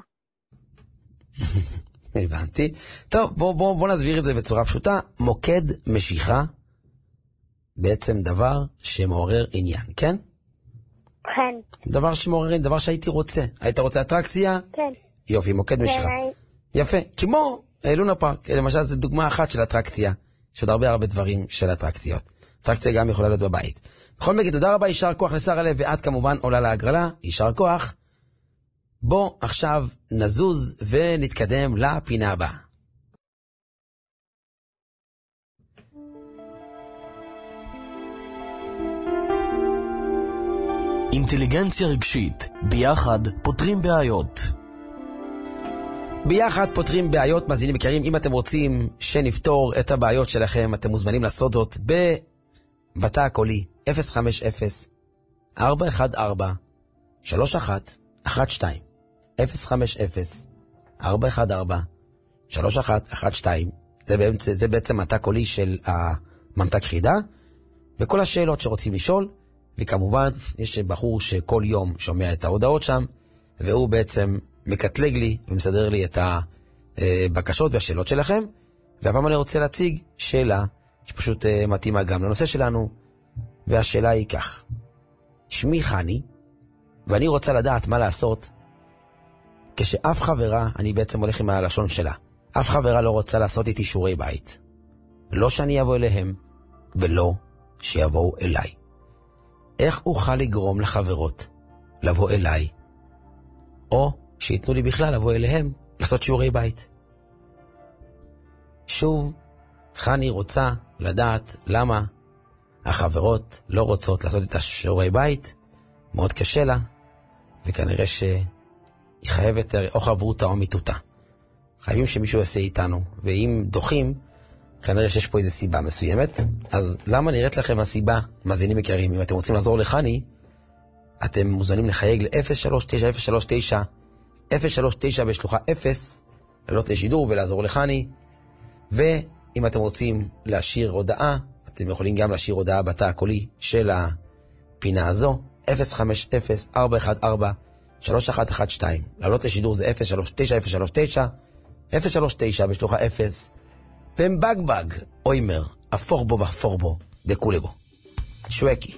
הבנתי. טוב, בוא, בוא, בוא נסביר את זה בצורה פשוטה. מוקד משיכה, בעצם דבר שמעורר עניין, כן? כן. דבר שמעורר עניין, דבר שהייתי רוצה. היית רוצה אטרקציה? כן. יופי, מוקד משיכה. כן. יפה, כמו לונה פארק, למשל זו דוגמה אחת של אטרקציה, יש עוד הרבה הרבה דברים של אטרקציות. אטרקציה גם יכולה להיות בבית. בכל מקרה, תודה רבה, יישר כוח לשר הלב, ואת כמובן עולה להגרלה, יישר כוח. בוא עכשיו נזוז ונתקדם לפינה הבאה. אינטליגנציה רגשית, ביחד פותרים בעיות. ביחד פותרים בעיות, מאזינים יקרים. אם אתם רוצים שנפתור את הבעיות שלכם, אתם מוזמנים לעשות זאת בבתא הקולי אפס חמש אפס ארבע אחד ארבע שלוש אחת אחת שתיים אפס חמש אפס ארבע אחד ארבע שלוש אחת אחת שתיים. זה בעצם, זה בעצם בתא קולי של הממתק חידה, וכל השאלות שרוצים לשאול. וכמובן, יש בחור שכל יום שומע את ההודעות שם, והוא בעצם מקטלג לי ומסדר לי את הבקשות והשאלות שלכם. והפעם אני רוצה להציג שאלה שפשוט מתאימה גם לנושא שלנו, והשאלה היא כך: שמי חני, ואני רוצה לדעת מה לעשות כשאף חברה, אני בעצם הולך עם הלשון שלה, אף חברה לא רוצה לעשות איתי שיעורי בית. לא שאני אבוא אליהם, ולא שיבואו אליי. איך אוכל לגרום לחברות לבוא אליי, או שיתנו לי בכלל לבוא אליהם לעשות שיעורי בית? שוב, חני רוצה לדעת למה החברות לא רוצות לעשות את השיעורי בית. מאוד קשה לה, וכנראה שהיא חייבת או חברותה או מיתותה. חייבים שמישהו יעשה איתנו, ואם דוחים, כנראה שיש פה איזו סיבה מסוימת. אז למה נראית לכם הסיבה, מאזינים יקרים? אם אתם רוצים לעזור לחני, אתם מוזמנים לחייג ל-אפס שלוש תשע אפס שלוש תשע אפס שלוש תשע בשלוחה אפס, לעלות לשידור ולעזור לחני. ואם אתם רוצים להשאיר הודעה, אתם יכולים גם להשאיר הודעה בתא הקולי של הפינה הזו, אפס חמש אפס ארבע אחד ארבע שלוש אחת אחת שתיים. לעלות לשידור זה אפס שלוש תשע אפס שלוש תשע אפס שלוש תשע בשלוחה אפס. פמבגבג, אוימר, אפור בו ואפור בו, דקולה בו. שווקי.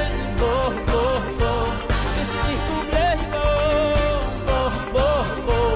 Oh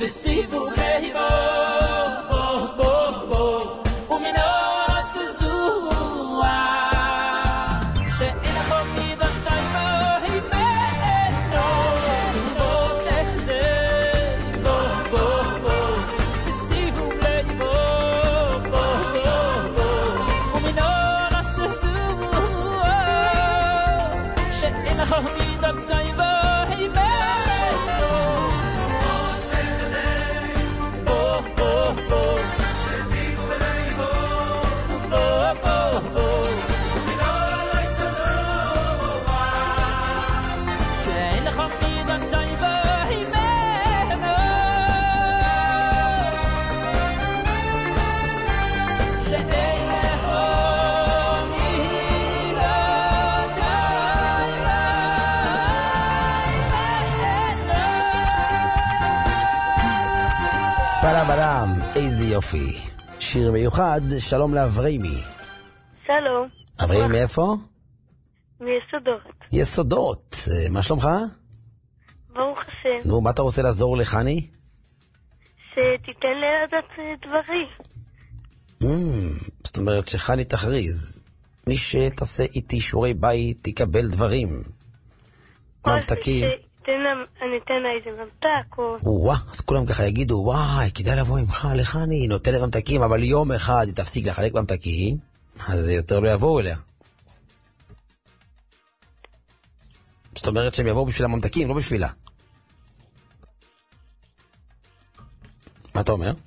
תסיבו בליבו בו בו בו ומנור סזוע שאין חום מידתי בו הימנו בו תחזה בו בו בו תסיבו בליבו בו בו בו ומנור סזוע שאין חום מידתי בו בלם בלם, איזה יופי. שיר מיוחד, שלום לאבריימי. שלום. אבריימי מאיפה? מיסודות. יסודות, מה שלומך? ברוך השם. נו, מה אתה רוצה לעזור לחני? שתיתן לי לדעת דברים. Mm, זאת אומרת שחני תכריז. מי שתעשה איתי שיעורי בית תקבל דברים. ממתקים. אני אתן לה איזה ממתק או... וואה, אז כולם ככה יגידו, וואי, כדאי לבוא ממך לחני, נותנת ממתקים, אבל יום אחד היא תפסיק לחלק ממתקים, אז יותר לא יבואו אליה. זאת אומרת שהם יבואו בשביל הממתקים, לא בשבילה. מה אתה אומר?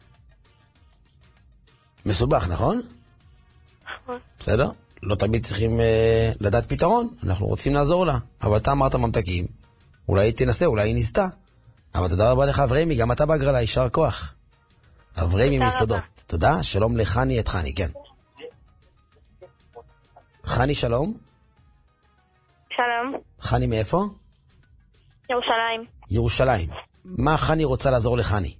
מסובך, נכון? נכון. בסדר? לא תמיד צריכים אה, לדעת פתרון, אנחנו רוצים לעזור לה. אבל אתה אמרת ממתקים, אולי היא תנסה, אולי היא ניסתה. אבל תודה רבה לך אבריימי, גם אתה בהגרלה, יישר כוח. אבריימי מיסודות. תודה, שלום לחני את חני, כן. חני שלום. שלום. חני מאיפה? ירושלים. ירושלים. מה חני רוצה לעזור לחני?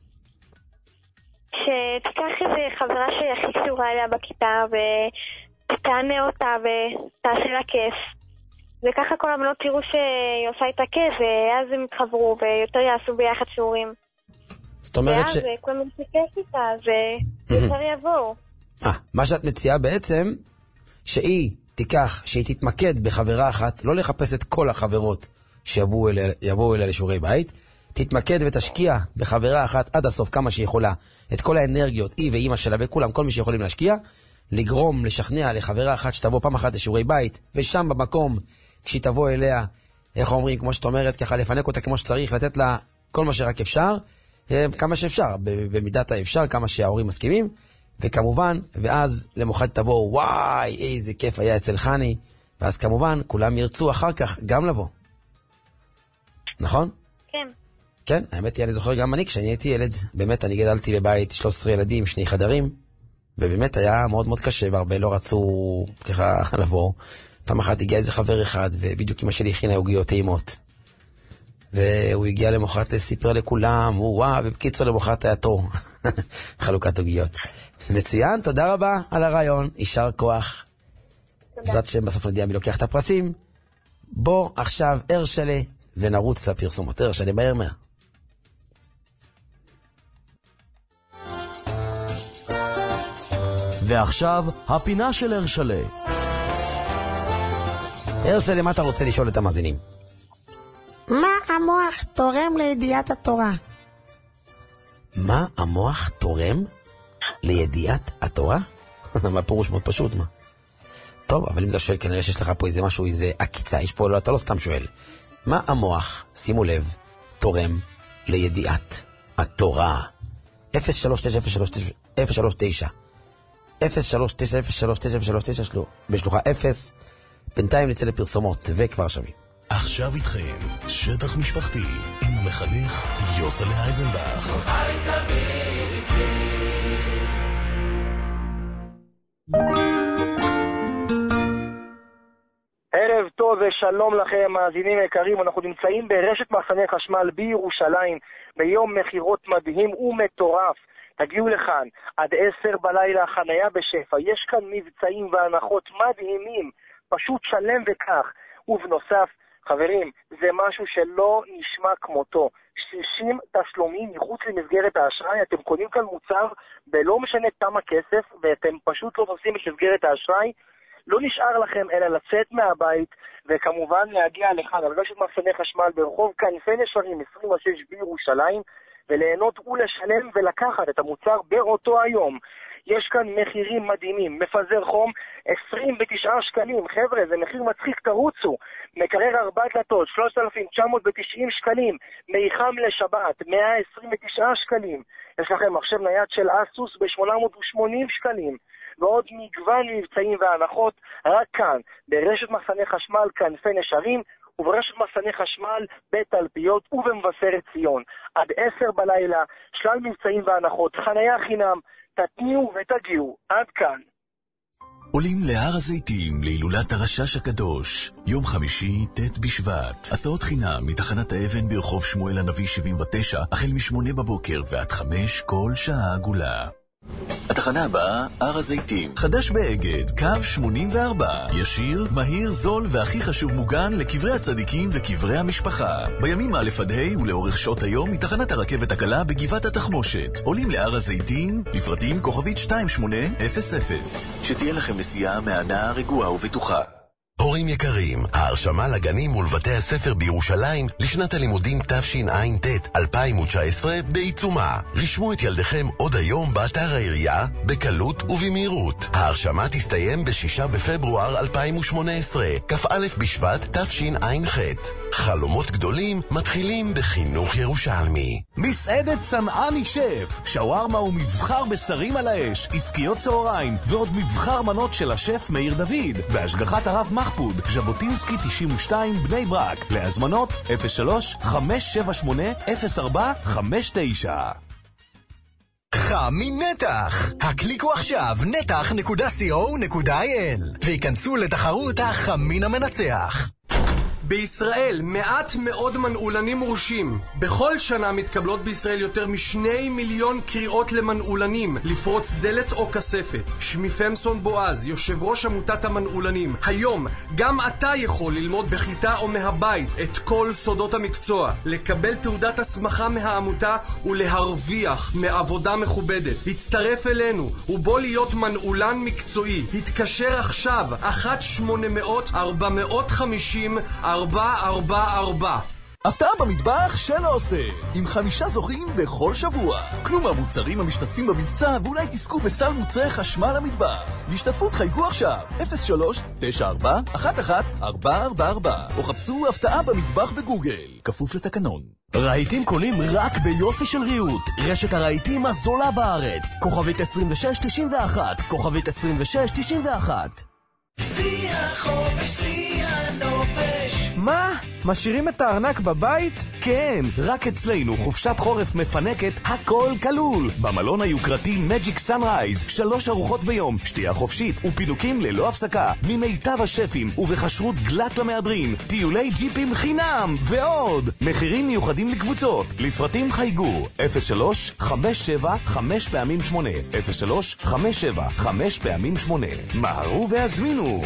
שתיקח איזה חברה שהכי קשורה אליה בכיתה ותענה אותה ותעשה לה כיף. וככה כל הבנות תראו שהיא עושה איתה כיף, ואז הם יתחברו ויותר יעשו ביחד שיעורים. זאת אומרת ש... ואז כל מי שכיף איתה, אז יותר יבואו. אה, מה שאת מציעה בעצם, שהיא תיקח, שהיא תתמקד בחברה אחת, לא לחפש את כל החברות שיבואו אליה, יבואו אליה לשיעורי בית, תתמקד ותשקיע בחברה אחת עד הסוף כמה שהיא יכולה, את כל האנרגיות, היא ואימא שלה וכולם, כל מי שיכולים להשקיע, לגרום, לשכנע לחברה אחת שתבוא פעם אחת לשיעורי בית, ושם במקום, כשהיא תבוא אליה, איך אומרים, כמו שאת אומרת, ככה לפנק אותה כמו שצריך, לתת לה כל מה שרק אפשר, כמה שאפשר, במידת האפשר, כמה שההורים מסכימים, וכמובן, ואז למוחד תבוא, וואי, איזה כיף היה אצל חני, ואז כמובן, כולם ירצו אחר כך גם לבוא. נכון? כן. כן, האמת היא, אני זוכר גם אני, כשאני הייתי ילד, באמת אני גדלתי בבית, שלושה עשר ילדים, שני חדרים, ובאמת היה מאוד מאוד קשה, והרבה לא רצו ככה לבוא. פעם אחת הגיע איזה חבר אחד, ובדיוק אמא שלי הכינה עוגיות טעימות. והוא הגיע למחרת לסיפר לכולם, וואו, ובקיצור למחרת היה תור. חלוקת עוגיות. מצוין, תודה רבה על הרעיון, יישר כוח. בעזרת שם בסוף נדע מי לוקח את הפרסים. בוא עכשיו הרשלה, ונרוץ לפרסומות. הרשלה, מהר מהר. ועכשיו, הפינה של הרשלה. הרשלה, מה אתה רוצה לשאול את המאזינים? מה המוח תורם לידיעת התורה? מה המוח תורם לידיעת התורה? מה פירוש מאוד פשוט, מה? טוב, אבל אם אתה שואל, כנראה שיש לך פה איזה משהו, איזה עקיצה, יש פה, לא, אתה לא סתם שואל. מה המוח, שימו לב, תורם לידיעת התורה? אפס שלוש תשע אפס שלוש תשע אפס שלוש תשע אפס שלוש תשע אפס שלוש תשע אפס שלוש תשע בשלוחה אפס. בינתיים נצא לפרסומות וכבר שווים. עכשיו איתכם שטח משפחתי עם המחנך יוסלה אייזנבך. ערב טוב ושלום לכם מאזינים יקרים, אנחנו נמצאים ברשת מחסני חשמל בירושלים ביום מחירות מדהים ומטורף. תגיעו לכאן עד עשר בלילה, חניה בשפע, יש כאן מבצעים והנחות מדהימים, פשוט שלם וכך. ובנוסף, חברים, זה משהו שלא נשמע כמותו. שישים תשלומים מחוץ למסגרת האשראי. אתם קונים כאן מוצר ולא משנה כמה כסף, ואתם פשוט לא עושים את מסגרת האשראי. לא נשאר לכם אלא לצאת מהבית, וכמובן להגיע לכאן על רשת מחסני חשמל ברחוב כנפי נשרים עשרים ושש בירושלים, וליהנות ולשלם ולקחת את המוצר באותו היום. יש כאן מחירים מדהימים, מפזר חום עשרים ותשעה שקלים, חבר'ה זה מחיר מצחיק, תרוצו. מקרר ארבע דלתות שלושת אלפים תשע מאות ותשעים שקלים, מיחם לשבת מאה עשרים ותשעה שקלים, יש לכם מחשב נייד של אסוס ב-שמונה מאות ושמונים שקלים, ועוד מגוון מבצעים והנחות רק כאן ברשת מחסני חשמל כנפי נשרים, וברשת מחסני חשמל בתלפיות ובמבשרת ציון. עד עשר בלילה, שלל מבצעים והנחות, חניה חינם, תתניעו ותגיעו. עד כאן. עולים להר הזיתים להילולת הרשש הקדוש, יום חמישי ט' בשבט. הסעות חינם מתחנת האבן ברחוב שמואל הנביא שבעים ותשע, החל משמונה בבוקר ועד חמש כל שעה עגולה. התחנה הבאה, הר הזיתים, חדש באגד, קו שמונים וארבע, ישיר, מהיר, זול והכי חשוב מוגן לקברי הצדיקים וקברי המשפחה. בימים א' עד ה' ולאורך שעות היום מתחנת הרכבת הקלה בגבעת התחמושת. עולים להר הזיתים, לפרטים כוכבית שתיים שמונה אפס אפס. שתהיה לכם נסיעה מהנה רגועה ובטוחה. הורים יקרים, ההרשמה לגנים ולבתי הספר בירושלים לשנת הלימודים תשע"ט אלפיים תשע עשרה בעיצומה. רשמו את ילדיכם עוד היום באתר העירייה, בקלות ובמהירות. ההרשמה תסתיים ב-שישה בפברואר אלפיים שמונה עשרה, כ"א בשבט תשע"ח. חלומות גדולים מתחילים בחינוך ירושלמי. מסעדת צנעני שף, שווארמה ומבחר בשרים על האש, עסקיות צהריים ועוד מבחר מנות של השף מאיר דוד והשגחת הרב מחפוד, ז'בוטינסקי תשעים ושתיים בני ברק. להזמנות אפס שלוש חמש שבע שמונה אפס ארבע חמש תשע. חם מנתח. הקליקו עכשיו נתח נקודה סי או נקודה איי אל ויכנסו לתחרות החמין המנצח. בישראל מעט מאוד מנעולנים מורשים. בכל שנה מתקבלות בישראל יותר משני מיליון קריאות למנעולנים לפרוץ דלת או כספת. שמי פמסון בועז, יושב ראש עמותת המנעולנים. היום גם אתה יכול ללמוד בכיתה או מהבית את כל סודות המקצוע, לקבל תעודת הסמכה מהעמותה ולהרוויח מעבודה מכובדת. הצטרף אלינו ובוא להיות מנעולן מקצועי. התקשר עכשיו אחת שמונה מאות ארבע מאות חמישים ארבע ארבע ארבע. הפתעה במטבח שלא עושה, עם חמישה זוכים בכל שבוע. קנו מהמוצרים המשתתפים במבצע ואולי תזכו בסל מוצרי חשמל המטבח. להשתתפות חייגו עכשיו אפס שלוש תשע ארבע אחת אחת ארבע ארבע ארבע או חפשו הפתעה במטבח בגוגל, כפוף לתקנון. רהיטים קונים רק ביופי של ריהוט, רשת הרהיטים הזולה בארץ. כוכבית עשרים ושש תשעים ואחת, כוכבית עשרים ושש תשעים ואחת. שיא החופש, שיא הנופש. מה? משאירים את הארנק בבית? כן, רק אצלנו חופשת חורף מפנקת, הכל כלול. במלון היוקרתי מג'יק סנרייז, שלוש ארוחות ביום, שתייה חופשית ופינוקים ללא הפסקה, ממיטב השפים ובחשרות גלת למהדרין, טיולי ג'יפים חינם ועוד. מחירים מיוחדים לקבוצות. לפרטים חייגו אפס שלוש חמש שבע חמש פעמים שמונה, אפס שלוש חמש שבע חמש פעמים שמונה. מהרו והזמינו.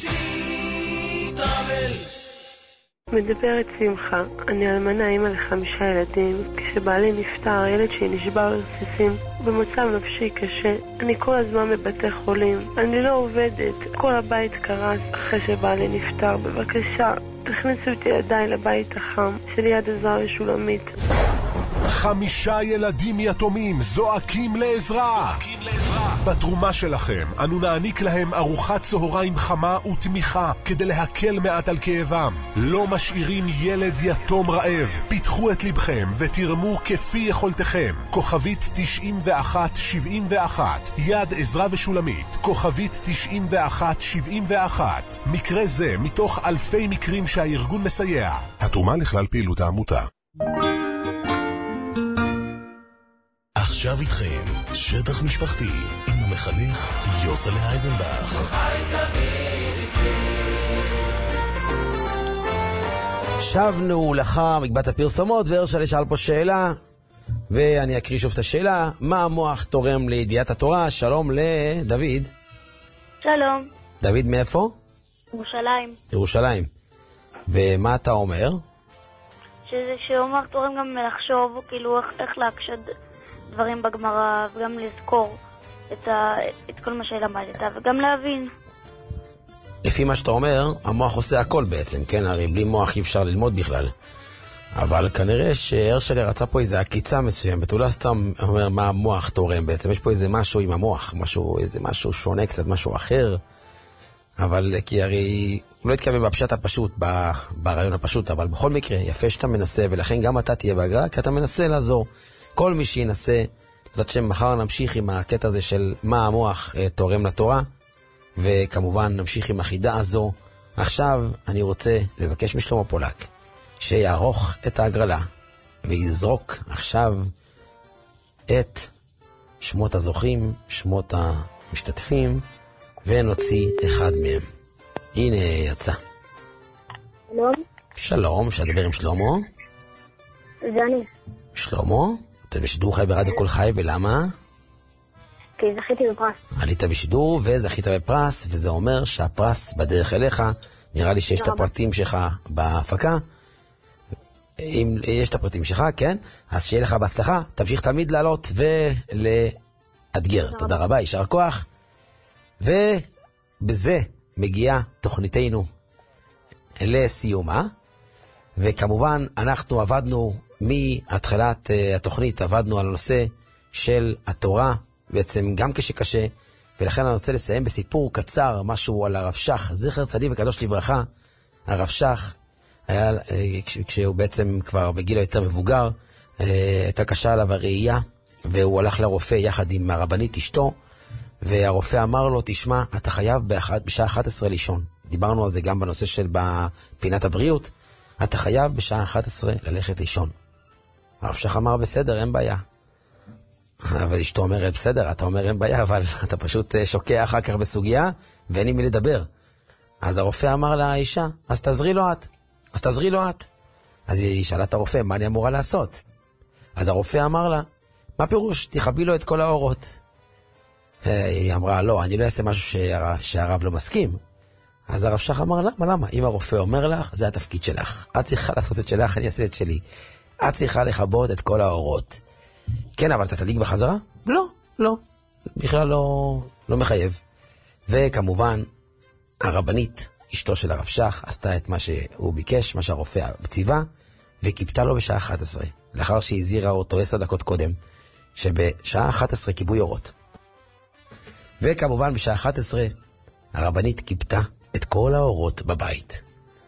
מדברת שמחה, אני אלמנה, אימא לחמישה ילדים. כשבעלי נפטר, ילד שלי נשבר לרסיסים במצב נפשי קשה. אני כל הזמן בבתי חולים, אני לא עובדת, כל הבית קרס אחרי שבעלי נפטר. בבקשה, תכניסו את ילדיי לבית החם שליד עזרה שולמית. חמישה ילדים יתומים זועקים לעזרה. בתרומה שלכם אנו נעניק להם ארוחת צהריים חמה ותמיכה כדי להקל מעט על כאבם. לא משאירים ילד יתום רעב. פיתחו את לבכם ותרמו כפי יכולתכם. כוכבית תשעים ואחת שבעים ואחת, יד עזרה ושולמית, כוכבית תשעים ואחת שבעים ואחת. מקרה זה מתוך אלפי מקרים שהארגון מסייע. התרומה לכלל פעילות העמותה. עכשיו איתכם, שטח משפחתי, עם המחנך יוסלה אייזנבך. שבנו לך מקבץ הפרסומות, והרשלה שאל פה שאלה, ואני אקריא שוב את השאלה. מה המוח תורם לידיעת התורה? שלום לדוד. שלום. דוד מאיפה? ירושלים. ירושלים. ומה אתה אומר? שזה שאומר תורם גם לחשוב, כאילו, איך, איך להקשד דברים בגמרא, וגם לזכור את, ה, את כל מה שלמדת, וגם להבין. לפי מה שאתה אומר, המוח עושה הכל בעצם, כן? הרי בלי מוח אי אפשר ללמוד בכלל. אבל כנראה שהרשלר רצה פה איזו עקיצה מסוימת, הוא לא סתם אומר מה המוח תורם בעצם, יש פה איזה משהו עם המוח, משהו, איזה משהו שונה קצת, משהו אחר. אבל כי הרי הוא לא התכוון בפשט הפשוט, ברעיון הפשוט, אבל בכל מקרה, יפה שאתה מנסה, ולכן גם אתה תהיה בהגרלה, כי אתה מנסה לעזור. כל מי שינסה, זאת שמחר נמשיך עם הקטע הזה של מה המוח אה, תורם לתורה, וכמובן נמשיך עם החידה הזו. עכשיו אני רוצה לבקש משלמה פולק, שיערוך את ההגרלה, ויזרוק עכשיו את שמות הזוכים, שמות המשתתפים, ונוציא אחד מהם. הנה יצא. שלום. שלום, שדבר עם שלמה. זה אני. שלמה, אתה בשידור חי ברדיו כל חי, ולמה? כי זכיתי בפרס. עלית בשידור וזכית בפרס, וזה אומר שהפרס בדרך אליך. נראה לי שיש את הפרטים שלך בהפקה. אם יש את הפרטים שלך, כן? אז שיהיה לך בהצלחה, תמשיך תמיד לעלות ולאתגר. תודה רבה, יישר כוח. ובזה מגיעה תוכניתנו לסיומה, וכמובן אנחנו עבדנו מהתחלת uh, התוכנית, עבדנו על הנושא של התורה, בעצם גם כשקשה, ולכן אני רוצה לסיים בסיפור קצר, משהו על הרב שך, זכר צדיק וקדוש לברכה. הרב שך היה, uh, כש, כשהוא בעצם כבר בגיל יותר מבוגר, uh, הייתה קשה עליו הראייה, והוא הלך לרופא יחד עם הרבנית אשתו, והרופא אמר לו, תשמע, אתה חייב באחד, בשעה אחת עשרה לישון. דיברנו על זה גם בנושא של בפינת הבריאות. אתה חייב בשעה אחת עשרה ללכת לישון. הרב שך אמר, בסדר, אין בעיה. אבל אשתו אומרת, בסדר, אתה אומר אין בעיה, אבל אתה פשוט שוקע אחר כך בסוגיה, ואין עם מי לדבר. אז הרופא אמר לאישה, אז תעזרי לו את. אז תעזרי לו את. אז היא שאלה את הרופא, מה אני אמורה לעשות? אז הרופא אמר לה, מה פירוש? תחבי לו את כל האורות. היא אמרה, לא, אני לא אעשה משהו שהרב לא מסכים. אז הרב שך אמר, למה, למה? אם הרופא אומר לך, זה התפקיד שלך. את צריכה לעשות את שלך, אני אעשה את שלי. את צריכה לכבות את כל האורות. כן, אבל אתה תדליק בחזרה? לא, לא. בכלל לא, לא מחייב. וכמובן, הרבנית, אשתו של הרב שך, עשתה את מה שהוא ביקש, מה שהרופא בציבה, וקיפתה לו בשעה אחת עשרה. לאחר שהזהירה אותו עשר דקות קודם, שבשעה אחת עשרה כיבוי אורות. וכמובן בשעה אחת עשרה הרבנית קיפתה את כל האורות בבית.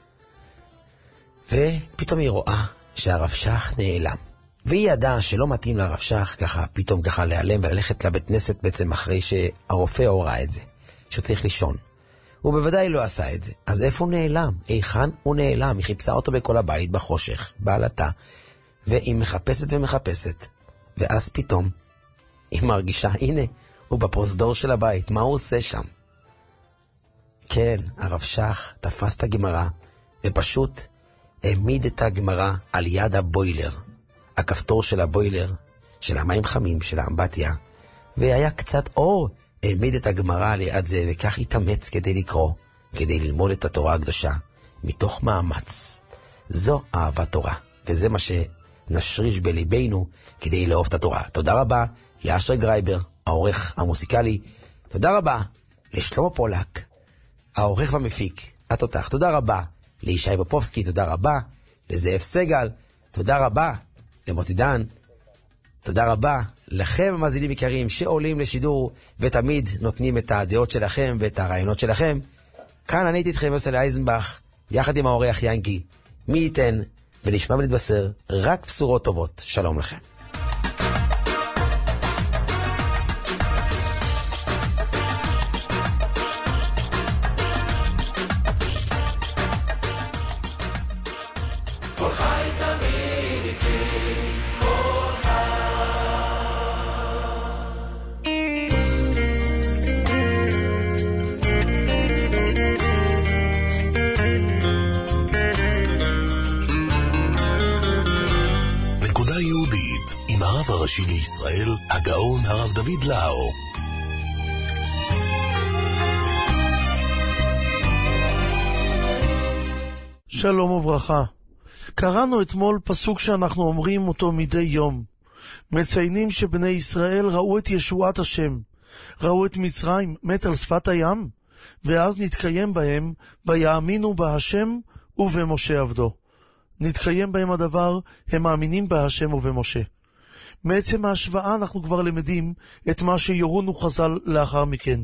ופתאום היא רואה שהרב שך נעלם. והיא ידעה שלא מתאים לרב שך ככה, פתאום ככה להיעלם וללכת לבית כנסת בעצם אחרי שהרופא הוראה את זה, שהוא צריך לישון. הוא בוודאי לא עשה את זה. אז איפה הוא נעלם? היכן הוא נעלם? היא חיפשה אותו בכל הבית, בחושך, בעלתה. והיא מחפשת ומחפשת. ואז פתאום היא מרגישה, הנה, הוא בפרוזדור של הבית, מה הוא עושה שם? כן, הרב שך תפס את הגמרא, ופשוט העמיד את הגמרא על יד הבוילר, הכפתור של הבוילר, של המים חמים, של האמבטיה, והיה קצת אור, העמיד את הגמרא על יד זה, וכך התאמץ כדי לקרוא, כדי ללמוד את התורה הקדושה, מתוך מאמץ. זו אהבת תורה, וזה מה שנשריש בליבנו, כדי לאהוב את התורה. תודה רבה לאשר גרייבר, העורך המוסיקלי. תודה רבה לשלמה פולק, העורך והמפיק, התותח. תודה רבה לישי בפובסקי, תודה רבה לזאב סגל, תודה רבה למוטי דן, תודה רבה לכם המאזינים יקרים שעולים לשידור ותמיד נותנים את הדעות שלכם ואת הרעיונות שלכם. כאן אני הייתי איתכם יוסי אייזנבך, יחד עם העורך ינקי. מי ייתן ונשמע ונתבשר רק בשורות טובות. שלום לכם. הראשי לישראל, הגאון הרב דוד לאו. שלום וברכה. קראנו אתמול פסוק שאנחנו אומרים אותו מדי יום. מציינים שבני ישראל ראו את ישועת השם, ראו את מצרים מת על שפת הים, ואז נתקיים בהם, ויאמינו בהשם ובמשה עבדו. נתקיים בהם הדבר, הם מאמינים בהשם ובמשה. מעצם ההשוואה אנחנו כבר למדים את מה שיורונו חז"ל לאחר מכן.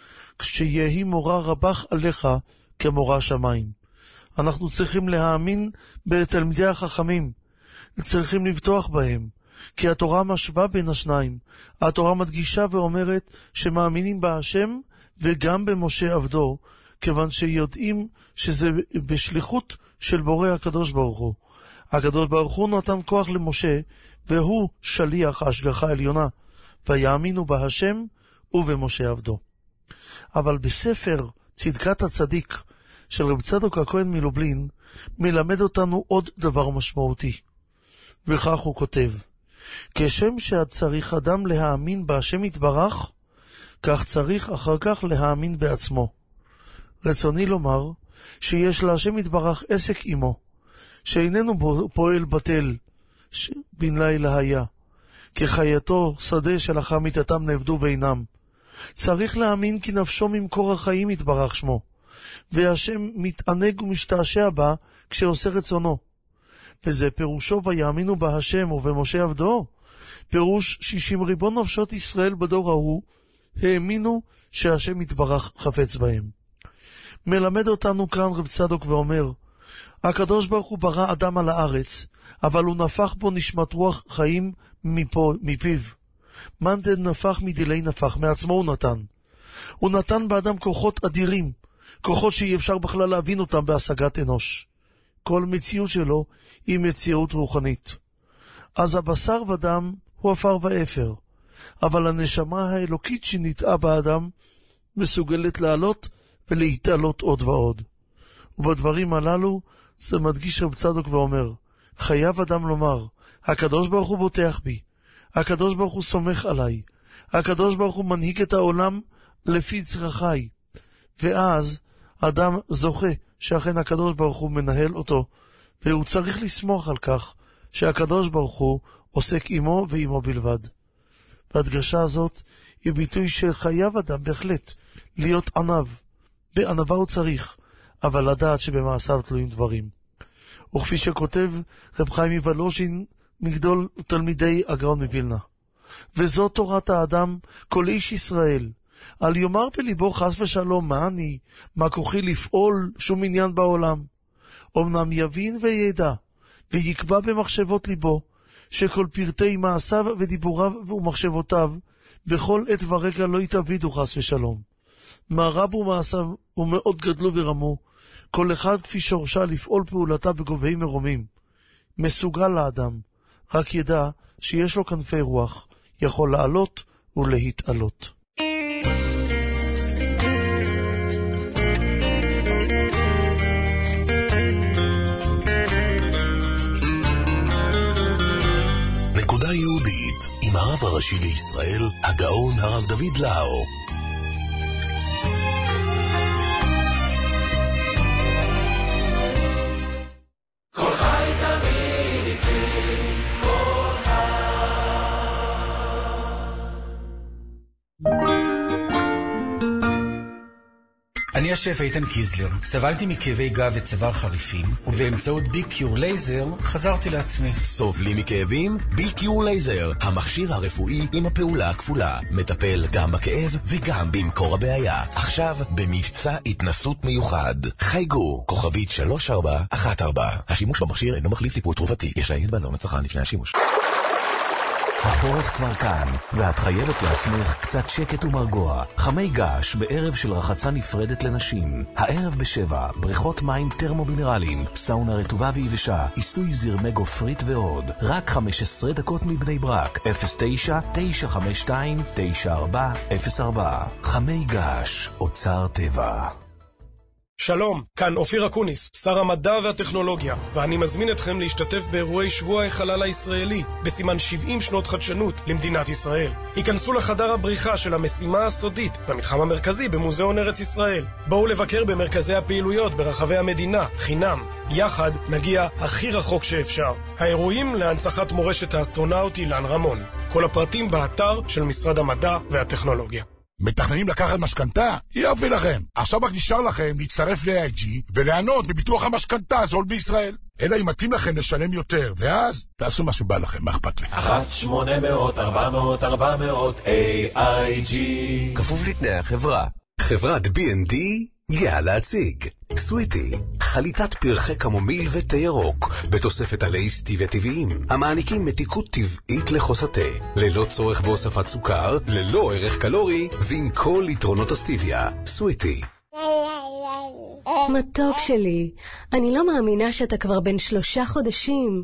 כשיהי מורה רבך עליך כמורה שמיים. אנחנו צריכים להאמין בתלמידי החכמים, צריכים לבטוח בהם, כי התורה משווה בין השניים. התורה מדגישה ואומרת שמאמינים בהשם וגם במשה עבדו, כיוון שיודעים שזה בשליחות של בורא הקדוש ברוך הוא. הקדוש ברוך הוא נתן כוח למשה, והוא שליח ההשגחה העליונה, ויאמינו בהשם ובמשה עבדו. אבל בספר צדקת הצדיק של רב צדוק הכהן מלובלין, מלמד אותנו עוד דבר משמעותי. וכך הוא כותב, כשם שצריך אדם להאמין בהשם יתברך, כך צריך אחר כך להאמין בעצמו. רצוני לומר שיש להשם יתברך עסק עמו, שאיננו פועל בטל בן לילה היה, כחייתו שדה שלאחר מיתתם נעבדו בינם. צריך להאמין כי נפשו ממקור החיים יתברך שמו, והשם מתענג ומשתעשע בה כשעושה רצונו. וזה פירושו ויאמינו בהשם ובמשה עבדו, פירוש שישים ריבון נפשות ישראל בדור ההוא האמינו שהשם יתברך חפץ בהם. מלמד אותנו כאן רב צדוק ואומר, הקדוש ברוך הוא ברא אדם על הארץ, אבל הוא נפח בו נשמת רוח חיים מפה, מפיו. מאן דנפח מדילי נפח, מעצמו הוא נתן. הוא נתן באדם כוחות אדירים, כוחות שאי אפשר בכלל להבין אותם בהשגת אנוש. כל מציאות שלו היא מציאות רוחנית. אז הבשר ודם הוא אפר ואפר, אבל הנשמה האלוקית שנטעה באדם מסוגלת לעלות ולהתעלות עוד ועוד. ובדברים הללו זה מדגיש רב צדוק ואומר, חייב אדם לומר, הקדוש ברוך הוא בוטח בי, הקדוש ברוך הוא סומך עליי, הקדוש ברוך הוא מנהיג את העולם לפי צרכיי, ואז אדם זוכה שאכן הקדוש ברוך הוא מנהל אותו, והוא צריך לסמוך על כך שהקדוש ברוך הוא עוסק עמו ועמו בלבד. והדגשה הזאת היא ביטוי שחייב אדם בהחלט להיות ענב. בענבה הוא צריך, אבל לדעת שבמעשיו תלויים דברים. וכפי שכותב רב חיים מוולוז'ין, מגדול תלמידי הגאון מווילנה, וזו תורת האדם, כל איש ישראל, על יאמר בליבו חס ושלום, מה אני, מה כוחי לפעול שום עניין בעולם. אמנם יבין וידע, ויקבע במחשבות ליבו, שכל פרטי מעשיו ודיבוריו ומחשבותיו, בכל עת ורגע לא יתאבידו חס ושלום. מה רבו מעשיו ומאוד גדלו ורמו, כל אחד כפי שורשה לפעול פעולתה בגובהי מרומים. מסוגל לאדם, רק ידע שיש לו כנפי רוח, יכול לעלות ולהתעלות. נקודה יהודית עם הרב הראשי לישראל, הגאון הרב דוד לאו. כל חי תמיד איתי, כל חי. אני השף איתן קיזלר, סבלתי מכאבי גב וצוואר חריפים, ובאמצעות בי-קיור לייזר חזרתי לעצמי. סובלים מכאבים? בי-קיור לייזר, המכשיר הרפואי עם הפעולה הכפולה, מטפל גם בכאב וגם במקור הבעיה. עכשיו במבצע התנסות מיוחד. חייגו, כוכבית שלוש ארבע אחת ארבע. השימוש במכשיר אינו מחליף טיפול תרופתי, יש לעיין בנאום לצרכן לפני השימוש. החורף כבר כאן, ואת חייבת לעצמך קצת שקט ומרגוע. חמי געש בערב של רחצה נפרדת לנשים. הערב בשבע, בריכות מים טרמומינרליים, סאונה רטובה ויבשה, עיסוי זרמי גופרית ועוד. רק חמש עשרה דקות מבני ברק, אפס תשע תשע חמש שתיים תשע ארבע אפס ארבע. חמי געש, אוצר טבע. שלום, כאן אופיר אקוניס, שר המדע והטכנולוגיה, ואני מזמין אתכם להשתתף באירועי שבוע החלל הישראלי, בסימן שבעים שנות חדשנות למדינת ישראל. היכנסו לחדר הבריחה של המשימה הסודית, במתחם המרכזי במוזיאון ארץ ישראל. בואו לבקר במרכזי הפעילויות ברחבי המדינה, חינם. יחד נגיע הכי רחוק שאפשר. האירועים להנצחת מורשת האסטרונאוט אילן רמון. כל הפרטים באתר של משרד המדע והטכנולוגיה. מתכננים לקחת משכנתה? יופי לכם. עכשיו רק נשאר לכם להצטרף ל-איי איי ג'י וליהנות בביטוח המשכנתה הזול בישראל. אלא אם מתאים לכם לשלם יותר, ואז תעשו מה שבא לכם, מה אכפת לכם? אחת שמונה מאות ארבע מאות ארבע מאות איי איי ג'י כפוף לתנאי החברה. חברת בי אן די גאה להציג סוויטי, חליטת פרחי קמומיל ותה ירוק, בתוספת עלי סטיביה טבעיים, המעניקים מתיקות טבעית לחוס התה, ללא צורך בהוספת סוכר, ללא ערך קלורי, ועם כל יתרונות הסטיביה. סוויטי. מתוק שלי, אני לא מאמינה שאתה כבר בן שלושה חודשים.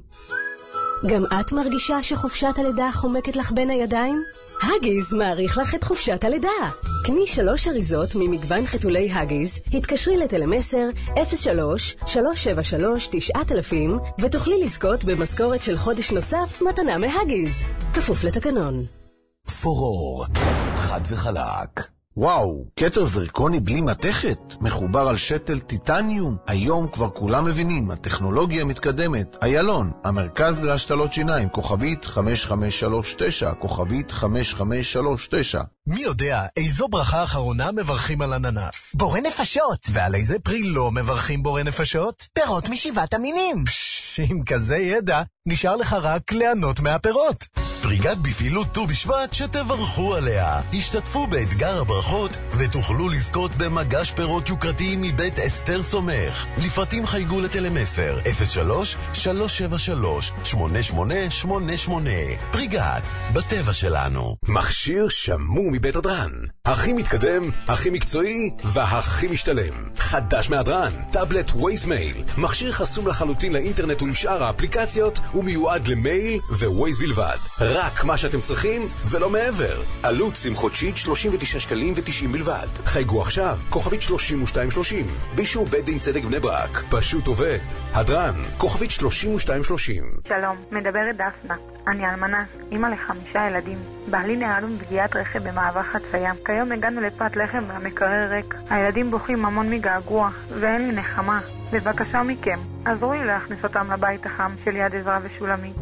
גם את מרגישה שחופשת הלידה חומקת לך בין הידיים? הגיז מעריך לך את חופשת הלידה. קני שלוש אריזות ממגוון חתולי הגיז, התקשרי לטלמסר אפס שלוש שלוש שבע שלוש תשע אלפים ותוכלי לזכות במשכורת של חודש נוסף מתנה מהגיז. כפוף לתקנון. פורור, חד וחלק. וואו, כתר זרקוני בלי מתכת, מחובר על שתל טיטניום. היום כבר כולם מבינים, הטכנולוגיה מתקדמת. איילון, המרכז להשתלות שיניים, כוכבית חמש חמש שלוש תשע, כוכבית חמש חמש שלוש תשע. מי יודע איזו ברכה אחרונה מברכים על אננס? בורא נפשות. ועל איזה פרי לא מברכים בורא נפשות? פירות משבעת המינים. פש, עם כזה ידע, נשאר לך רק ליהנות מהפירות. פריגת בפעילות ט"ו בשבט שתברכו עליה. השתתפו באתגר הברכות ותוכלו לזכות במגש פירות יוקרתיים מבית אסתר סומך. לפרטים חייגו לטלמסר אפס שלוש שלוש שבע שלוש שמונה שמונה שמונה שמונה. פריגת, בטבע שלנו. מכשיר שמור מבית הדרן. הכי מתקדם, הכי מקצועי והכי משתלם. חדש מהדרן, טאבלט ווייז מייל. מכשיר חסום לחלוטין לאינטרנט ולשאר האפליקציות ומיועד למייל ווייז בלבד. רק מה שאתם צריכים ולא מעבר. עלות sim חודשית שלושים ותשעה שקלים ותשעים בלבד. חייגו עכשיו, כוכבית שלושים ושתיים שלושים. באישור בית דין צדק בני ברק. פשוט עובד. הדרן, כוכבית שלושים ושתיים שלושים. שלום, מדברת דפנה. אני אלמנה, אמא לחמישה ילדים. בעלי נהרג מפגיעת רכב במעבר חצייה. כיום הגענו לפת לחם והמקרר ריק. הילדים בוכים המון מגעגוע, ואין לי נחמה. בבקשה מכם, עזרו לי להכניס אותם לבית החם של יד עזרא ושולמית.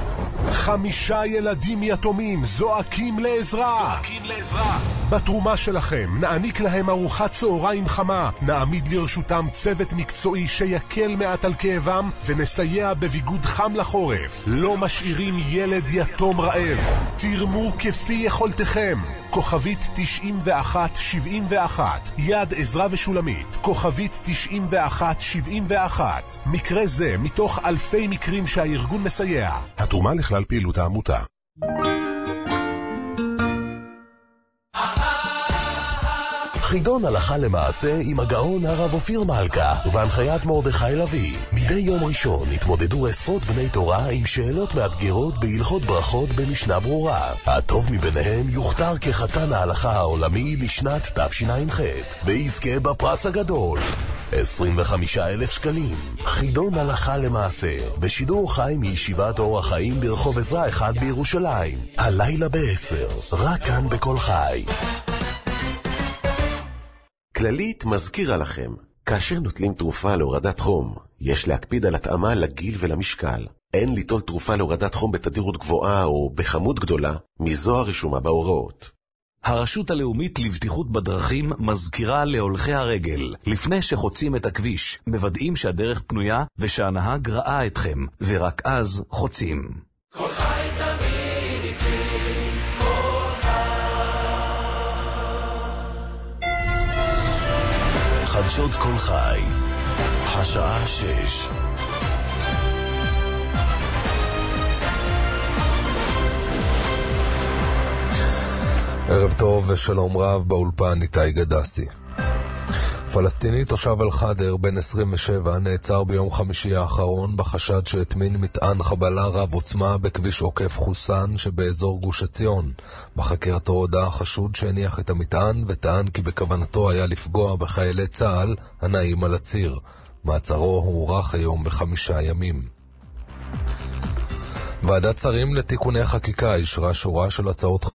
חמישה ילדים יתומים זועקים לעזרה. זועקים לעזרה. בתרומה שלכם נעניק להם ארוחת צהריים חמה, נעמיד לרשותם צוות מקצועי שיקל מעט על כאבם ונסייע בביגוד חם לחורף. לא משאירים ילד יתום רעב. תרמו כפי יכולתכם. כוכבית תשעים ואחת שבעים ואחת, יד עזרא ושולמית, כוכבית תשעים ואחת שבעים ואחת. מקרה זה מתוך אלפי מקרים שהארגון מסייע. התרומה לכלל פעילות העמותה. חידון הלכה למעשה עם הגאון הרב אופיר מלכה ובהנחיית מרדכי לוי. מדי יום ראשון התמודדו עשרות בני תורה עם שאלות מאתגרות בהלכות ברכות במשנה ברורה. הטוב מביניהם יוכתר כחתן ההלכה העולמי לשנת תשע"ח ויזכה בפרס הגדול עשרים וחמישה אלף שקלים. חידון הלכה למעשה בשידור חי מישיבת אור החיים ברחוב עזרא אחד בירושלים, הלילה בעשר, רק כאן בכל חי. כללית מזכירה לכם, כאשר נוטלים תרופה להורדת חום, יש להקפיד על התאמה לגיל ולמשקל. אין ליטול תרופה להורדת חום בתדירות גבוהה או בכמות גדולה, מזו הרשומה בהוראות. הרשות הלאומית לבטיחות בדרכים מזכירה להולכי הרגל, לפני שחוצים את הכביש, מוודאים שהדרך פנויה ושהנהג ראה אתכם, ורק אז חוצים. כל חי תמיד איתי, כל חי. חדשות כל חי, השעה שש. ערב טוב ושלום רב, באולפן איתי גדסי. פלסטיני תושב אל-חדר בן עשרים ושבע נעצר ביום חמישי האחרון בחשד שהטמין מטען חבלה רב עוצמה בכביש עוקף חוסן שבאזור גוש עציון. בחקירתו הודה החשוד שהניח את המטען וטען כי בכוונתו היה לפגוע בחיילי צה"ל הנעים על הציר. מעצרו הוארך היום בחמישה ימים. ועדת שרים לתיקוני חקיקה אישרה שורה של הצעות